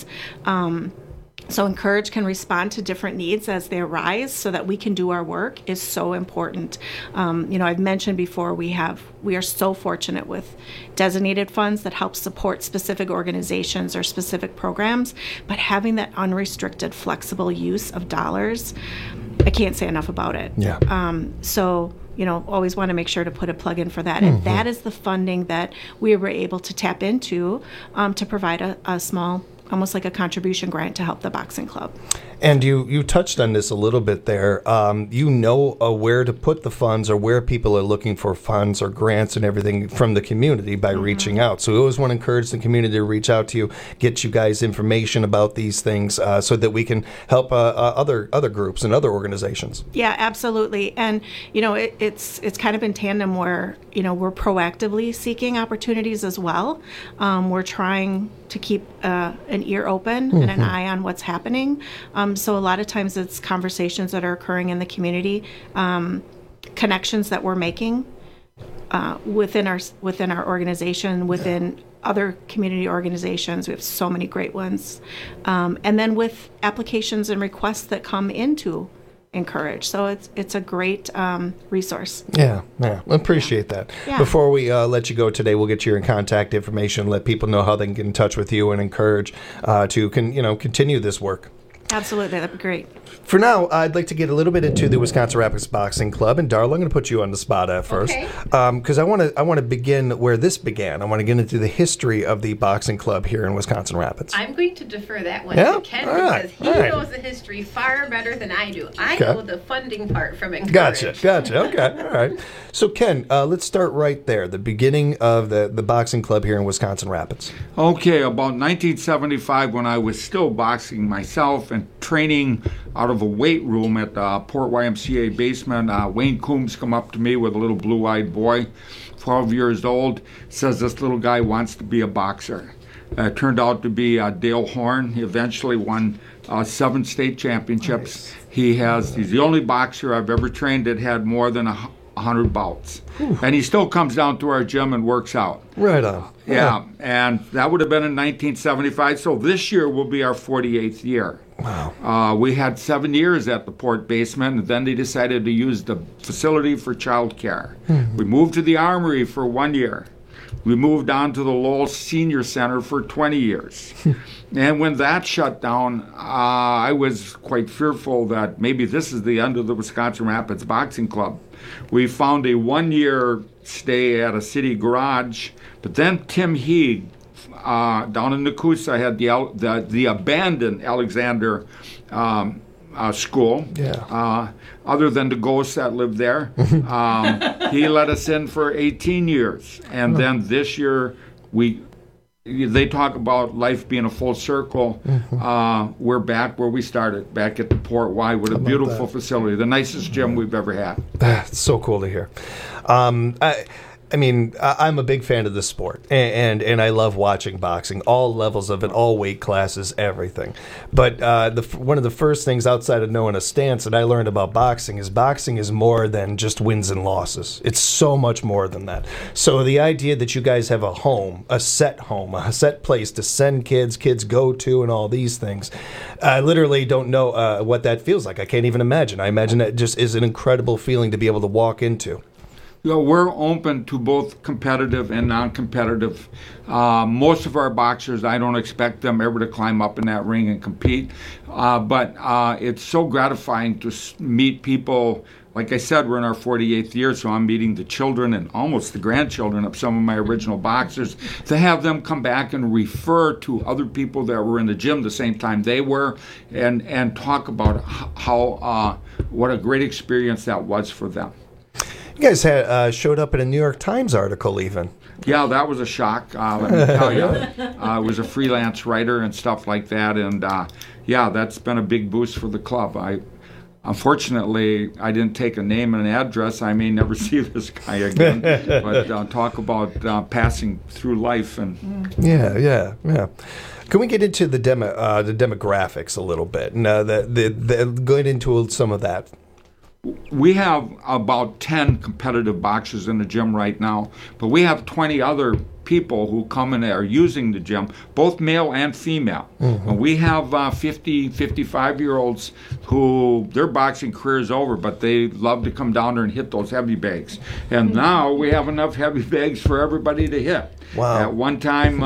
so Encourage can respond to different needs as they arise so that we can do our work is so important. I've mentioned before we are so fortunate with designated funds that help support specific organizations or specific programs, but having that unrestricted, flexible use of dollars, I can't say enough about it. So always want to make sure to put a plug in for that. And that is the funding that we were able to tap into to provide a small, almost like a contribution grant to help the boxing club. And you touched on this a little bit there. Where to put the funds or where people are looking for funds or grants and everything from the community by reaching out. So we always want to encourage the community to reach out to you, get you guys information about these things so that we can help other groups and other organizations. Yeah, absolutely. And, it's kind of in tandem where, we're proactively seeking opportunities as well. We're trying to keep an an ear open and an eye on what's happening. So a lot of times it's conversations that are occurring in the community, connections that we're making within our organization, within other community organizations. We have so many great ones. And then with applications and requests that come into Encourage. So it's a great resource. Yeah, appreciate that. Yeah. Before we let you go today, we'll get your contact information, let people know how they can get in touch with you and Encourage to continue this work. Absolutely, that'd be great. For now, I'd like to get a little bit into the Wisconsin Rapids Boxing Club, and Darla, I'm going to put you on the spot at first, because I want to begin where this began. I want to get into the history of the boxing club here in Wisconsin Rapids. I'm going to defer that one to Ken because he knows the history far better than I do. I know the funding part from Encourage. Gotcha. Okay, all right. So Ken, let's start right there. The beginning of the boxing club here in Wisconsin Rapids. Okay, about 1975, when I was still boxing myself and training out of a weight room at the Port YMCA basement, Wayne Coombs come up to me with a little blue-eyed boy, 12 years old, says this little guy wants to be a boxer. Turned out to be Dale Horn. He eventually won 7 state championships. Nice. He's the only boxer I've ever trained that had more than 100 bouts. Whew. And he still comes down to our gym and works out. Right on. Yeah, and that would have been in 1975, so this year will be our 48th year. Wow. We had 7 years at the Port basement, and then they decided to use the facility for child care. We moved to the Armory for 1 year. We moved on to the Lowell Senior Center for 20 years. And when that shut down, I was quite fearful that maybe this is the end of the Wisconsin Rapids Boxing Club. We found a 1-year stay at a city garage, but then Tim Heeg, down in Nakusa, had the abandoned Alexander school. Yeah. Other than the ghosts that lived there, he let us in for 18 years, and then this year they talk about life being a full circle. We're back where we started, back at the Port Y with a beautiful facility, the nicest gym we've ever had. That's so cool to hear. I mean, I'm a big fan of this sport, and I love watching boxing, all levels of it, all weight classes, everything. But one of the first things outside of knowing a stance that I learned about boxing is more than just wins and losses. It's so much more than that. So the idea that you guys have a set place to send kids go to, and all these things, I literally don't know what that feels like. I can't even imagine. I imagine that just is an incredible feeling to be able to walk into. We're open to both competitive and non-competitive. Most of our boxers, I don't expect them ever to climb up in that ring and compete. But it's so gratifying to meet people. Like I said, we're in our 48th year, so I'm meeting the children and almost the grandchildren of some of my original boxers, to have them come back and refer to other people that were in the gym the same time they were, and talk about how what a great experience that was for them. You guys had showed up in a New York Times article even. Yeah, that was a shock, let me tell you. I was a freelance writer and stuff like that, and yeah, that's been a big boost for the club. Unfortunately, I didn't take a name and an address. I may never see this guy again, but talk about passing through life. And Yeah. Can we get into the demographics a little bit? And going into some of that. We have about 10 competitive boxers in the gym right now, but we have 20 other people who come in and are using the gym, both male and female. And we have 50, 55-year-olds who their boxing career is over, but they love to come down there and hit those heavy bags. And now we have enough heavy bags for everybody to hit. Wow. At one time,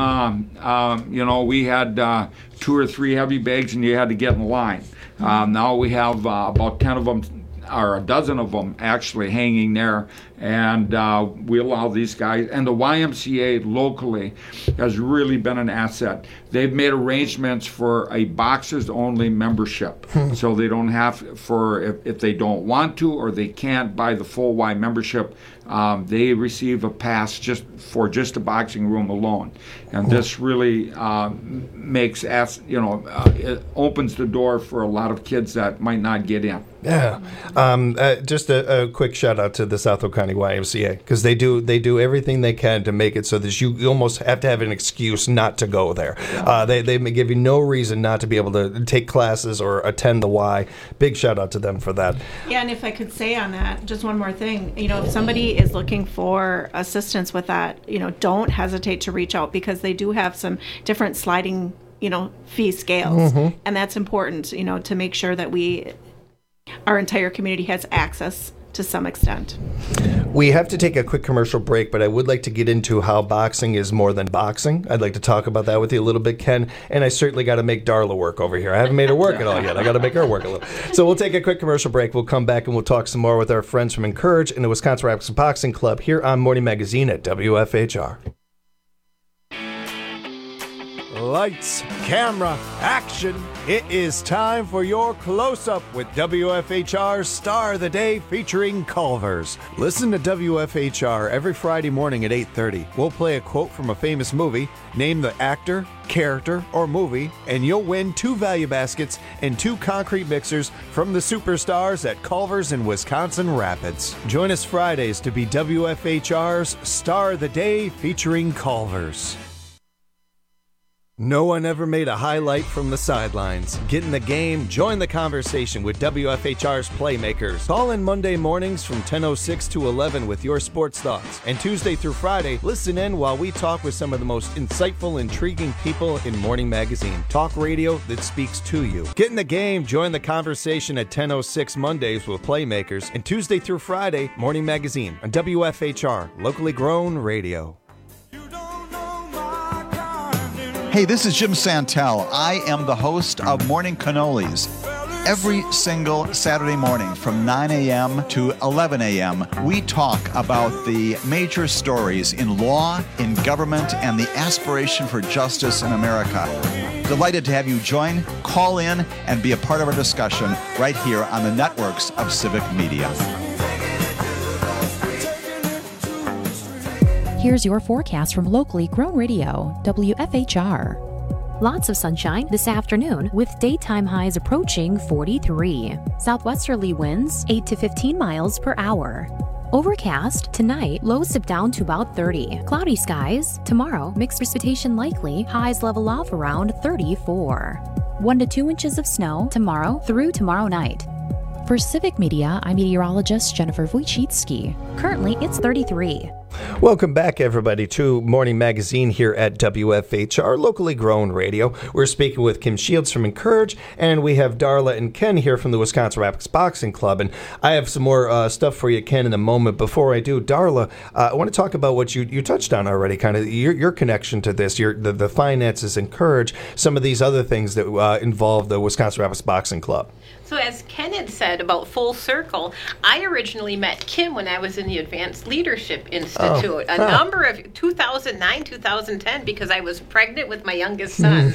we had 2 or 3 heavy bags and you had to get in line. Now we have about 10 of them, or a dozen of them actually hanging there, and we allow these guys, and the YMCA locally has really been an asset. They've made arrangements for a boxers only membership, so they don't have, if they don't want to or they can't buy the full Y membership, they receive a pass just a boxing room alone. And this really makes it opens the door for a lot of kids that might not get in. Yeah. Just a quick shout out to the Southwick County County YMCA, because they do everything they can to make it so that you almost have to have an excuse not to go there. They may give you no reason not to be able to take classes or attend the Y. Big shout out to them for that. Yeah, and if I could say on that, just one more thing. If somebody is looking for assistance with that, don't hesitate to reach out, because they do have some different sliding fee scales, and that's important, to make sure that our entire community has access to some extent. We have to take a quick commercial break, but I would like to get into how boxing is more than boxing. I'd like to talk about that with you a little bit, Ken, and I certainly got to make Darla work over here. I haven't made her work at all yet. I got to make her work a little. So we'll take a quick commercial break. We'll come back and we'll talk some more with our friends from Encourage and the Wisconsin Rapids Boxing Club here on Morning Magazine at WFHR. Lights, camera, action. It is time for your close-up with WFHR's Star of the Day featuring Culver's. Listen to WFHR every Friday morning at 8:30. We'll play a quote from a famous movie, name the actor, character, or movie, and you'll win 2 value baskets and 2 concrete mixers from the superstars at Culver's in Wisconsin Rapids. Join us Fridays to be WFHR's Star of the Day featuring Culver's. No one ever made a highlight from the sidelines. Get in the game, join the conversation with WFHR's Playmakers. Call in Monday mornings from 10:06 to 11 with your sports thoughts. And Tuesday through Friday, listen in while we talk with some of the most insightful, intriguing people in Morning Magazine. Talk radio that speaks to you. Get in the game, join the conversation at 10:06 Mondays with Playmakers. And Tuesday through Friday, Morning Magazine on WFHR, locally grown radio. Hey, this is Jim Santel. I am the host of Morning Cannolis. Every single Saturday morning from 9 a.m. to 11 a.m., we talk about the major stories in law, in government, and the aspiration for justice in America. Delighted to have you join, call in, and be a part of our discussion right here on the networks of Civic Media. Here's your forecast from locally grown radio, WFHR. Lots of sunshine this afternoon with daytime highs approaching 43. Southwesterly winds 8 to 15 miles per hour. Overcast tonight, lows dip down to about 30. Cloudy skies tomorrow, mixed precipitation likely, highs level off around 34. 1 to 2 inches of snow tomorrow through tomorrow night. For Civic Media, I'm meteorologist Jennifer Wojcicki. Currently, it's 33. Welcome back, everybody, to Morning Magazine here at WFHR, locally grown radio. We're speaking with Kim Shields from Encourage, and we have Darla and Ken here from the Wisconsin Rapids Boxing Club. And I have some more stuff for you, Ken, in a moment. Before I do, Darla, I want to talk about what you touched on already, kind of your connection to this, the finances, Encourage, some of these other things that involve the Wisconsin Rapids Boxing Club. So as Ken had said about Full Circle, I originally met Kim when I was in the Advanced Leadership Institute, number of 2009, 2010, because I was pregnant with my youngest son.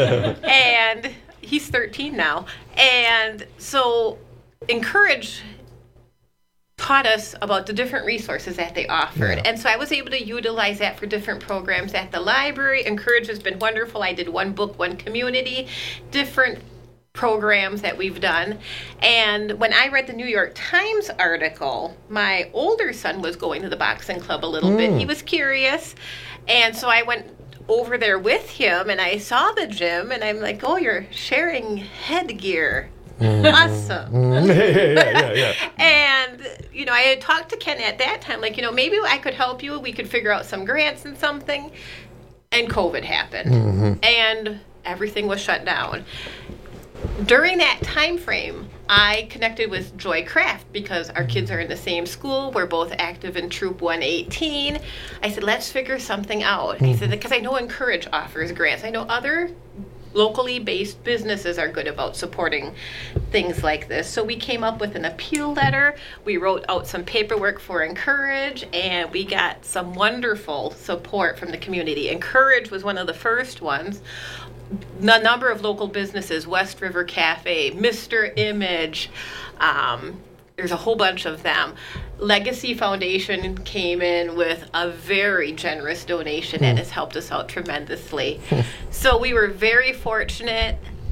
And he's 13 now. And so Encourage taught us about the different resources that they offered. And so I was able to utilize that for different programs at the library. Encourage has been wonderful. I did One Book, One Community, different programs that we've done. And when I read the New York Times article, my older son was going to the boxing club a little bit. He was curious. And so I went over there with him and I saw the gym and I'm like, oh, you're sharing headgear. Awesome. Yeah. And, I had talked to Ken at that time, like, maybe I could help you. We could figure out some grants and something. And COVID happened. And everything was shut down. During that time frame, I connected with Joy Kraft because our kids are in the same school. We're both active in Troop 118. I said, let's figure something out. He said, because I know Encourage offers grants. I know other locally based businesses are good about supporting things like this. So we came up with an appeal letter. We wrote out some paperwork for Encourage, and we got some wonderful support from the community. Encourage was one of the first ones. A number of local businesses, West River Cafe, Mr. Image, there's a whole bunch of them. Legacy Foundation came in with a very generous donation and has helped us out tremendously. So we were very fortunate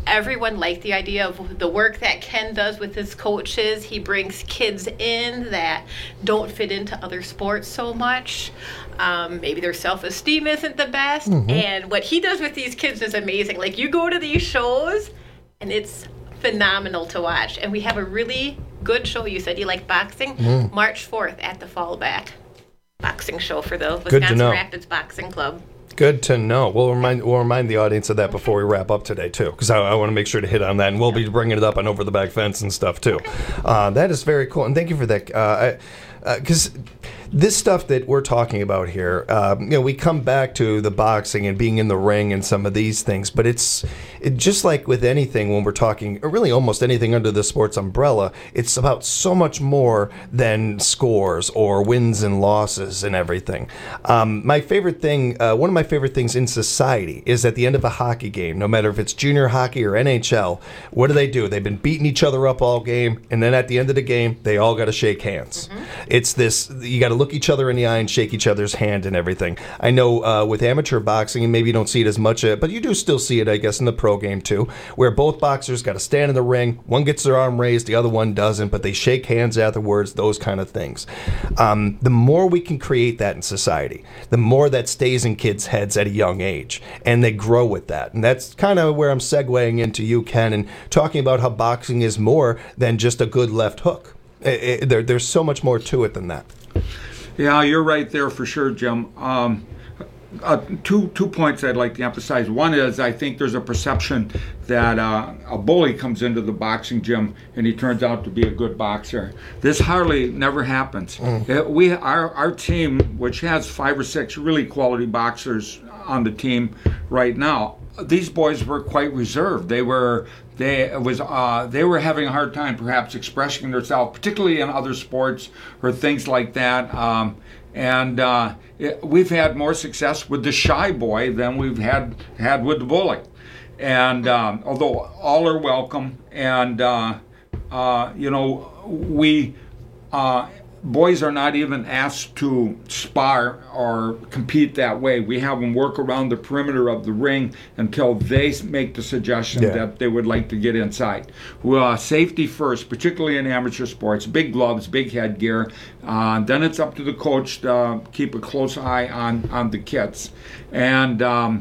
everyone liked the idea of the work that Ken does with his coaches. He brings kids in that don't fit into other sports so much. Maybe their self-esteem isn't the best. And what he does with these kids is amazing. Like, you go to these shows, and it's phenomenal to watch. And we have a really good show. You said you like boxing. March 4th at the Fallback boxing show for the Wisconsin Rapids Boxing Club. Good to know. We'll remind the audience of that before we wrap up today, too, because I want to make sure to hit on that, and we'll be bringing it up on Over the Back Fence and stuff, too. That is very cool, and thank you for that, because this stuff that we're talking about here, we come back to the boxing and being in the ring and some of these things, but it's just like with anything when we're talking, or really almost anything under the sports umbrella, it's about so much more than scores or wins and losses and everything. My favorite thing, one of my favorite things in society is at the end of a hockey game, no matter if it's junior hockey or NHL, what do? They've been beating each other up all game, and then at the end of the game, they all got to shake hands. It's this, you got to look each other in the eye and shake each other's hand and everything. I know with amateur boxing, and maybe you don't see it as much, but you do still see it, I guess, in the pro game too, where both boxers got to stand in the ring. One gets their arm raised, the other one doesn't, but they shake hands afterwards, those kind of things. The more we can create that in society, the more that stays in kids' heads at a young age, and they grow with that. And that's kind of where I'm segueing into you, Ken, and talking about how boxing is more than just a good left hook. There's so much more to it than that. Yeah, you're right there for sure, Jim. Two points I'd like to emphasize. One is I think there's a perception that a bully comes into the boxing gym and he turns out to be a good boxer. This hardly never happens. Our team, which has 5 or 6 really quality boxers on the team right now, these boys were quite reserved. They were having a hard time perhaps expressing themselves, particularly in other sports or things like that. We've had more success with the shy boy than we've had with the bully. And although all are welcome, and boys are not even asked to spar or compete that way. We have them work around the perimeter of the ring until they make the suggestion that they would like to get inside. Safety first, particularly in amateur sports. Big gloves, big headgear. Then it's up to the coach to keep a close eye on the kids. And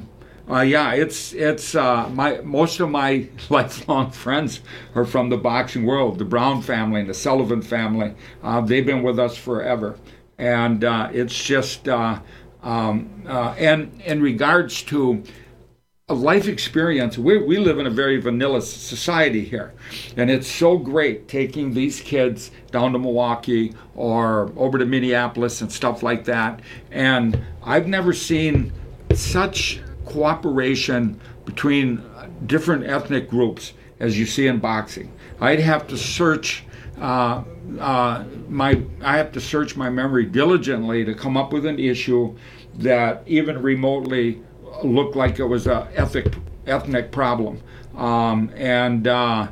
most of my lifelong friends are from the boxing world. The Brown family and the Sullivan family. They've been with us forever, and it's just and in regards to a life experience, we live in a very vanilla society here, and it's so great taking these kids down to Milwaukee or over to Minneapolis and stuff like that. And I've never seen such cooperation between different ethnic groups as you see in boxing. I'd have to search my memory diligently to come up with an issue that even remotely looked like it was a ethnic problem. And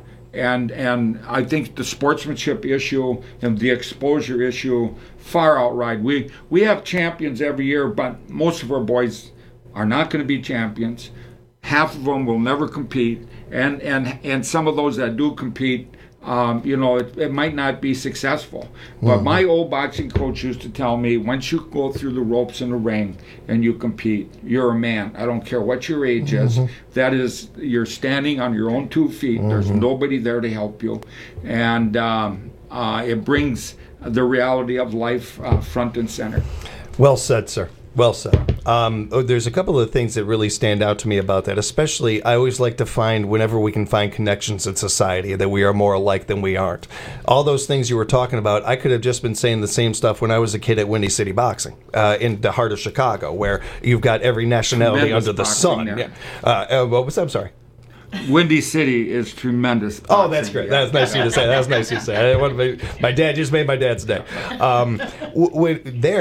I think the sportsmanship issue and the exposure issue far outride. We have champions every year, but most of our boys are not going to be champions. Half of them will never compete, and some of those that do compete, it might not be successful. But my old boxing coach used to tell me, once you go through the ropes in the ring and you compete, you're a man. I don't care what your age is. That is, you're standing on your own 2 feet. There's nobody there to help you, and it brings the reality of life front and center. Well said, sir. Well said. There's a couple of things that really stand out to me about that. Especially, I always like to find, whenever we can find connections in society, that we are more alike than we aren't. All those things you were talking about, I could have just been saying the same stuff when I was a kid at Windy City Boxing in the heart of Chicago, where you've got every nationality under the sun. What was that? I'm sorry. Windy City is tremendous. Oh, that's great. That's nice of you to say. That's nice of you to say. My dad just made my dad's day.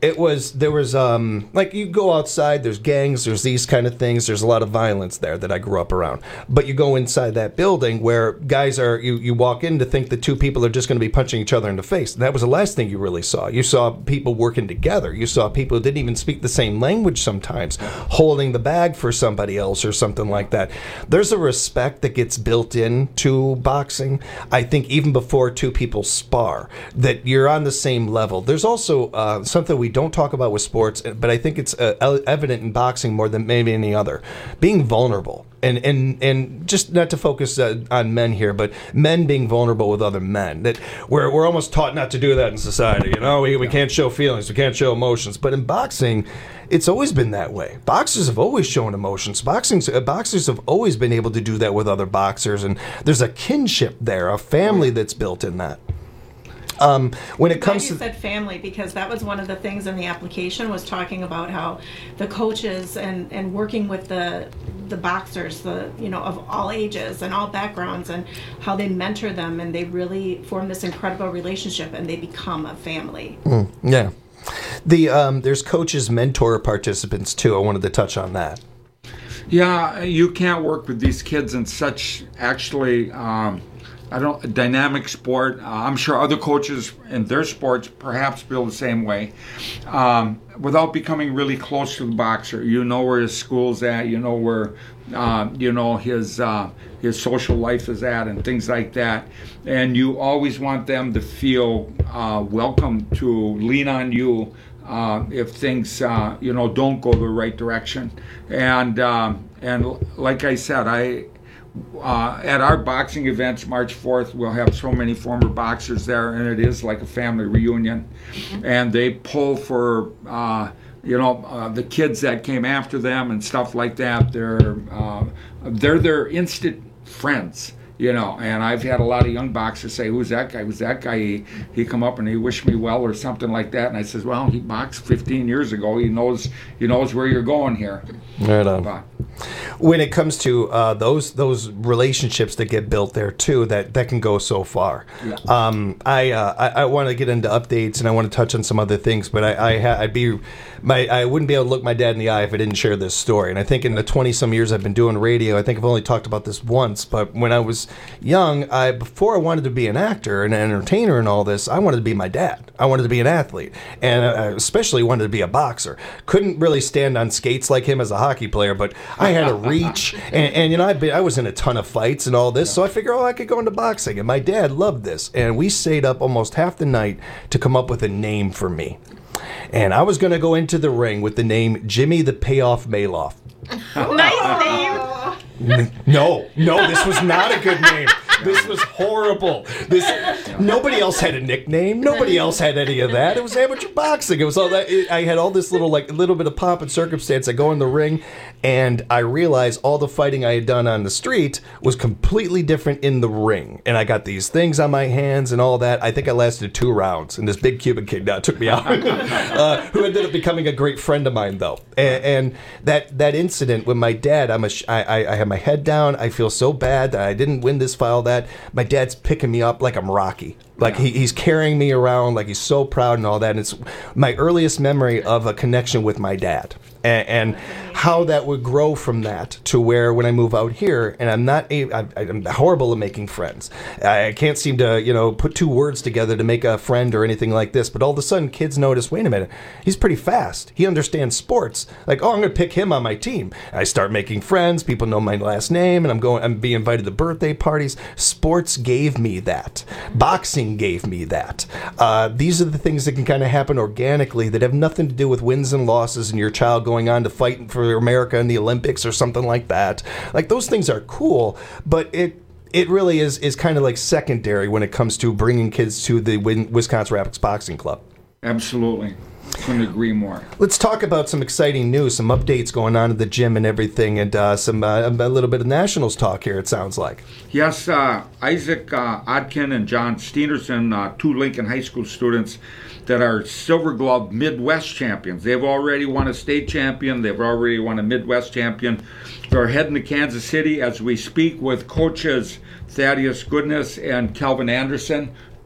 There was like you go outside, there's gangs, there's these kind of things, there's a lot of violence there that I grew up around. But you go inside that building where guys are, you walk in to think the two people are just going to be punching each other in the face. And that was the last thing you really saw. You saw people working together. You saw people who didn't even speak the same language sometimes, holding the bag for somebody else or something like that. There's a respect that gets built into boxing, I think, even before two people spar, that you're on the same level. There's also something we don't talk about with sports, but I think it's evident in boxing more than maybe any other. Being vulnerable. And just not to focus on men here, but men being vulnerable with other men. That we're almost taught not to do that in society. You know, we can't show feelings, we can't show emotions. But in boxing, it's always been that way. Boxers have always shown emotions. Boxers have always been able to do that with other boxers, and there's a kinship there, a family that's built in that. When it comes to, you said family, because that was one of the things in the application, was talking about how the coaches and working with the boxers, of all ages and all backgrounds, and how they mentor them, and they really form this incredible relationship and they become a family. Yeah. There's coaches mentor participants too. I wanted to touch on that. Yeah, you can't work with these kids in such actually dynamic sport. I'm sure other coaches in their sports perhaps feel the same way. Without becoming really close to the boxer, you know where his school's at, you know where his social life is at, and things like that. And you always want them to feel welcome to lean on you if things don't go the right direction. And like I said, at our boxing events, March 4th, we'll have so many former boxers there, and it is like a family reunion. Mm-hmm. And they pull for, the kids that came after them and stuff like that. They're their instant friends, and I've had a lot of young boxers say, who's that guy? Who's that guy? He come up and he wished me well or something like that. And I says, well, he boxed 15 years ago. He knows where you're going here. Right on. When it comes to those relationships that get built there too, that can go so far. Yeah. I want to get into updates, and I want to touch on some other things, but I wouldn't be able to look my dad in the eye if I didn't share this story. And I think in the 20-some years I've been doing radio, I think I've only talked about this once, but when I was young, before I wanted to be an actor and an entertainer and all this, I wanted to be my dad. I wanted to be an athlete, and I especially wanted to be a boxer. Couldn't really stand on skates like him as a hockey player, but I had a reach, and I was in a ton of fights and all this, so I figured, I could go into boxing. And my dad loved this, and we stayed up almost half the night to come up with a name for me. And I was going to go into the ring with the name Jimmy the Payoff Maloff. Nice name. No, this was not a good name. This was horrible. Nobody else had a nickname. Nobody else had any of that. It was amateur boxing. It was all that. I had all this little bit of pomp and circumstance. I go in the ring, and I realized all the fighting I had done on the street was completely different in the ring. And I got these things on my hands and all that. I think I lasted 2 rounds, and this big Cuban kid took me out, who ended up becoming a great friend of mine, though. And that incident with my dad, I have my head down. I feel so bad that I didn't win this fight. That my dad's picking me up like I'm Rocky, like he's carrying me around, like he's so proud and all that. And it's my earliest memory of a connection with my dad, and how that would grow from that to where when I move out here, and I'm horrible at making friends. I can't seem to put 2 words together to make a friend or anything like this. But all of a sudden, kids notice, wait a minute, he's pretty fast. He understands sports. Like, I'm going to pick him on my team. I start making friends. People know my last name, and I'm being invited to birthday parties. Sports gave me that. Boxing gave me that. These are the things that can kind of happen organically that have nothing to do with wins and losses and your child going on to fight for America in the Olympics or something like that. Like, those things are cool, but it really is kind of like secondary when it comes to bringing kids to the Wisconsin Rapids Boxing Club. Absolutely. Couldn't agree more. Let's talk about some exciting news, some updates going on at the gym and everything, and some a little bit of Nationals talk here, it sounds like. Yes, Isaac Odkin and John Steenerson, 2 Lincoln High School students that are Silver Glove Midwest champions. They've already won a state champion. They've already won a Midwest champion. They're heading to Kansas City as we speak with coaches Thaddeus Goodness and Kelvin Anderson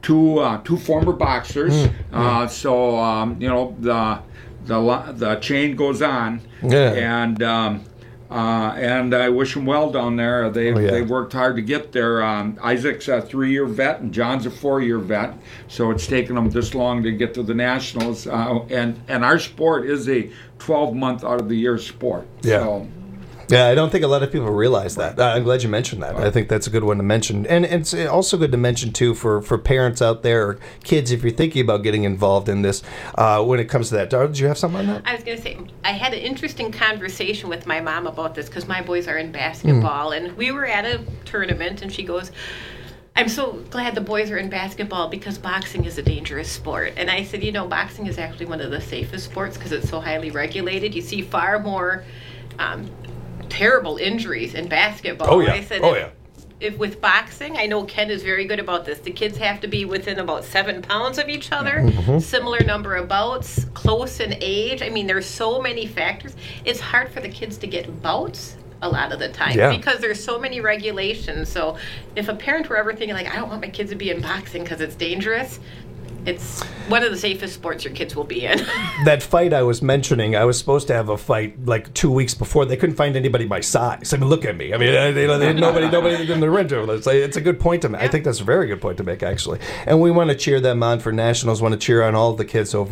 two former boxers. So you know, the chain goes on. Yeah. And I wish them well down there. They worked hard to get there. Isaac's a 3-year vet and John's a 4-year vet, so it's taken them this long to get to the nationals. And our sport is a 12-month out of the year sport. Yeah. So, yeah, I don't think a lot of people realize that. I'm glad you mentioned that. I think that's a good one to mention. And it's also good to mention, too, for parents out there or kids, if you're thinking about getting involved in this, when it comes to that. Did you have something on that? I was going to say, I had an interesting conversation with my mom about this because my boys are in basketball. And we were at a tournament, and she goes, I'm so glad the boys are in basketball because boxing is a dangerous sport. And I said, you know, boxing is actually one of the safest sports because it's so highly regulated. You see far more terrible injuries in basketball. Oh, yeah. I said, yeah. If with boxing, I know Ken is very good about this. The kids have to be within about 7 pounds of each other, similar number of bouts, close in age. I mean, there's so many factors. It's hard for the kids to get bouts a lot of the time because there's so many regulations. So if a parent were ever thinking, like, I don't want my kids to be in boxing because it's dangerous, it's one of the safest sports your kids will be in. That fight I was mentioning, I was supposed to have a fight like 2 weeks before. They couldn't find anybody my size. I mean, look at me. I mean, they had nobody in the ring. It's a good point to make. I think that's a very good point to make, actually. And we want to cheer them on for nationals. Want to cheer on all the kids over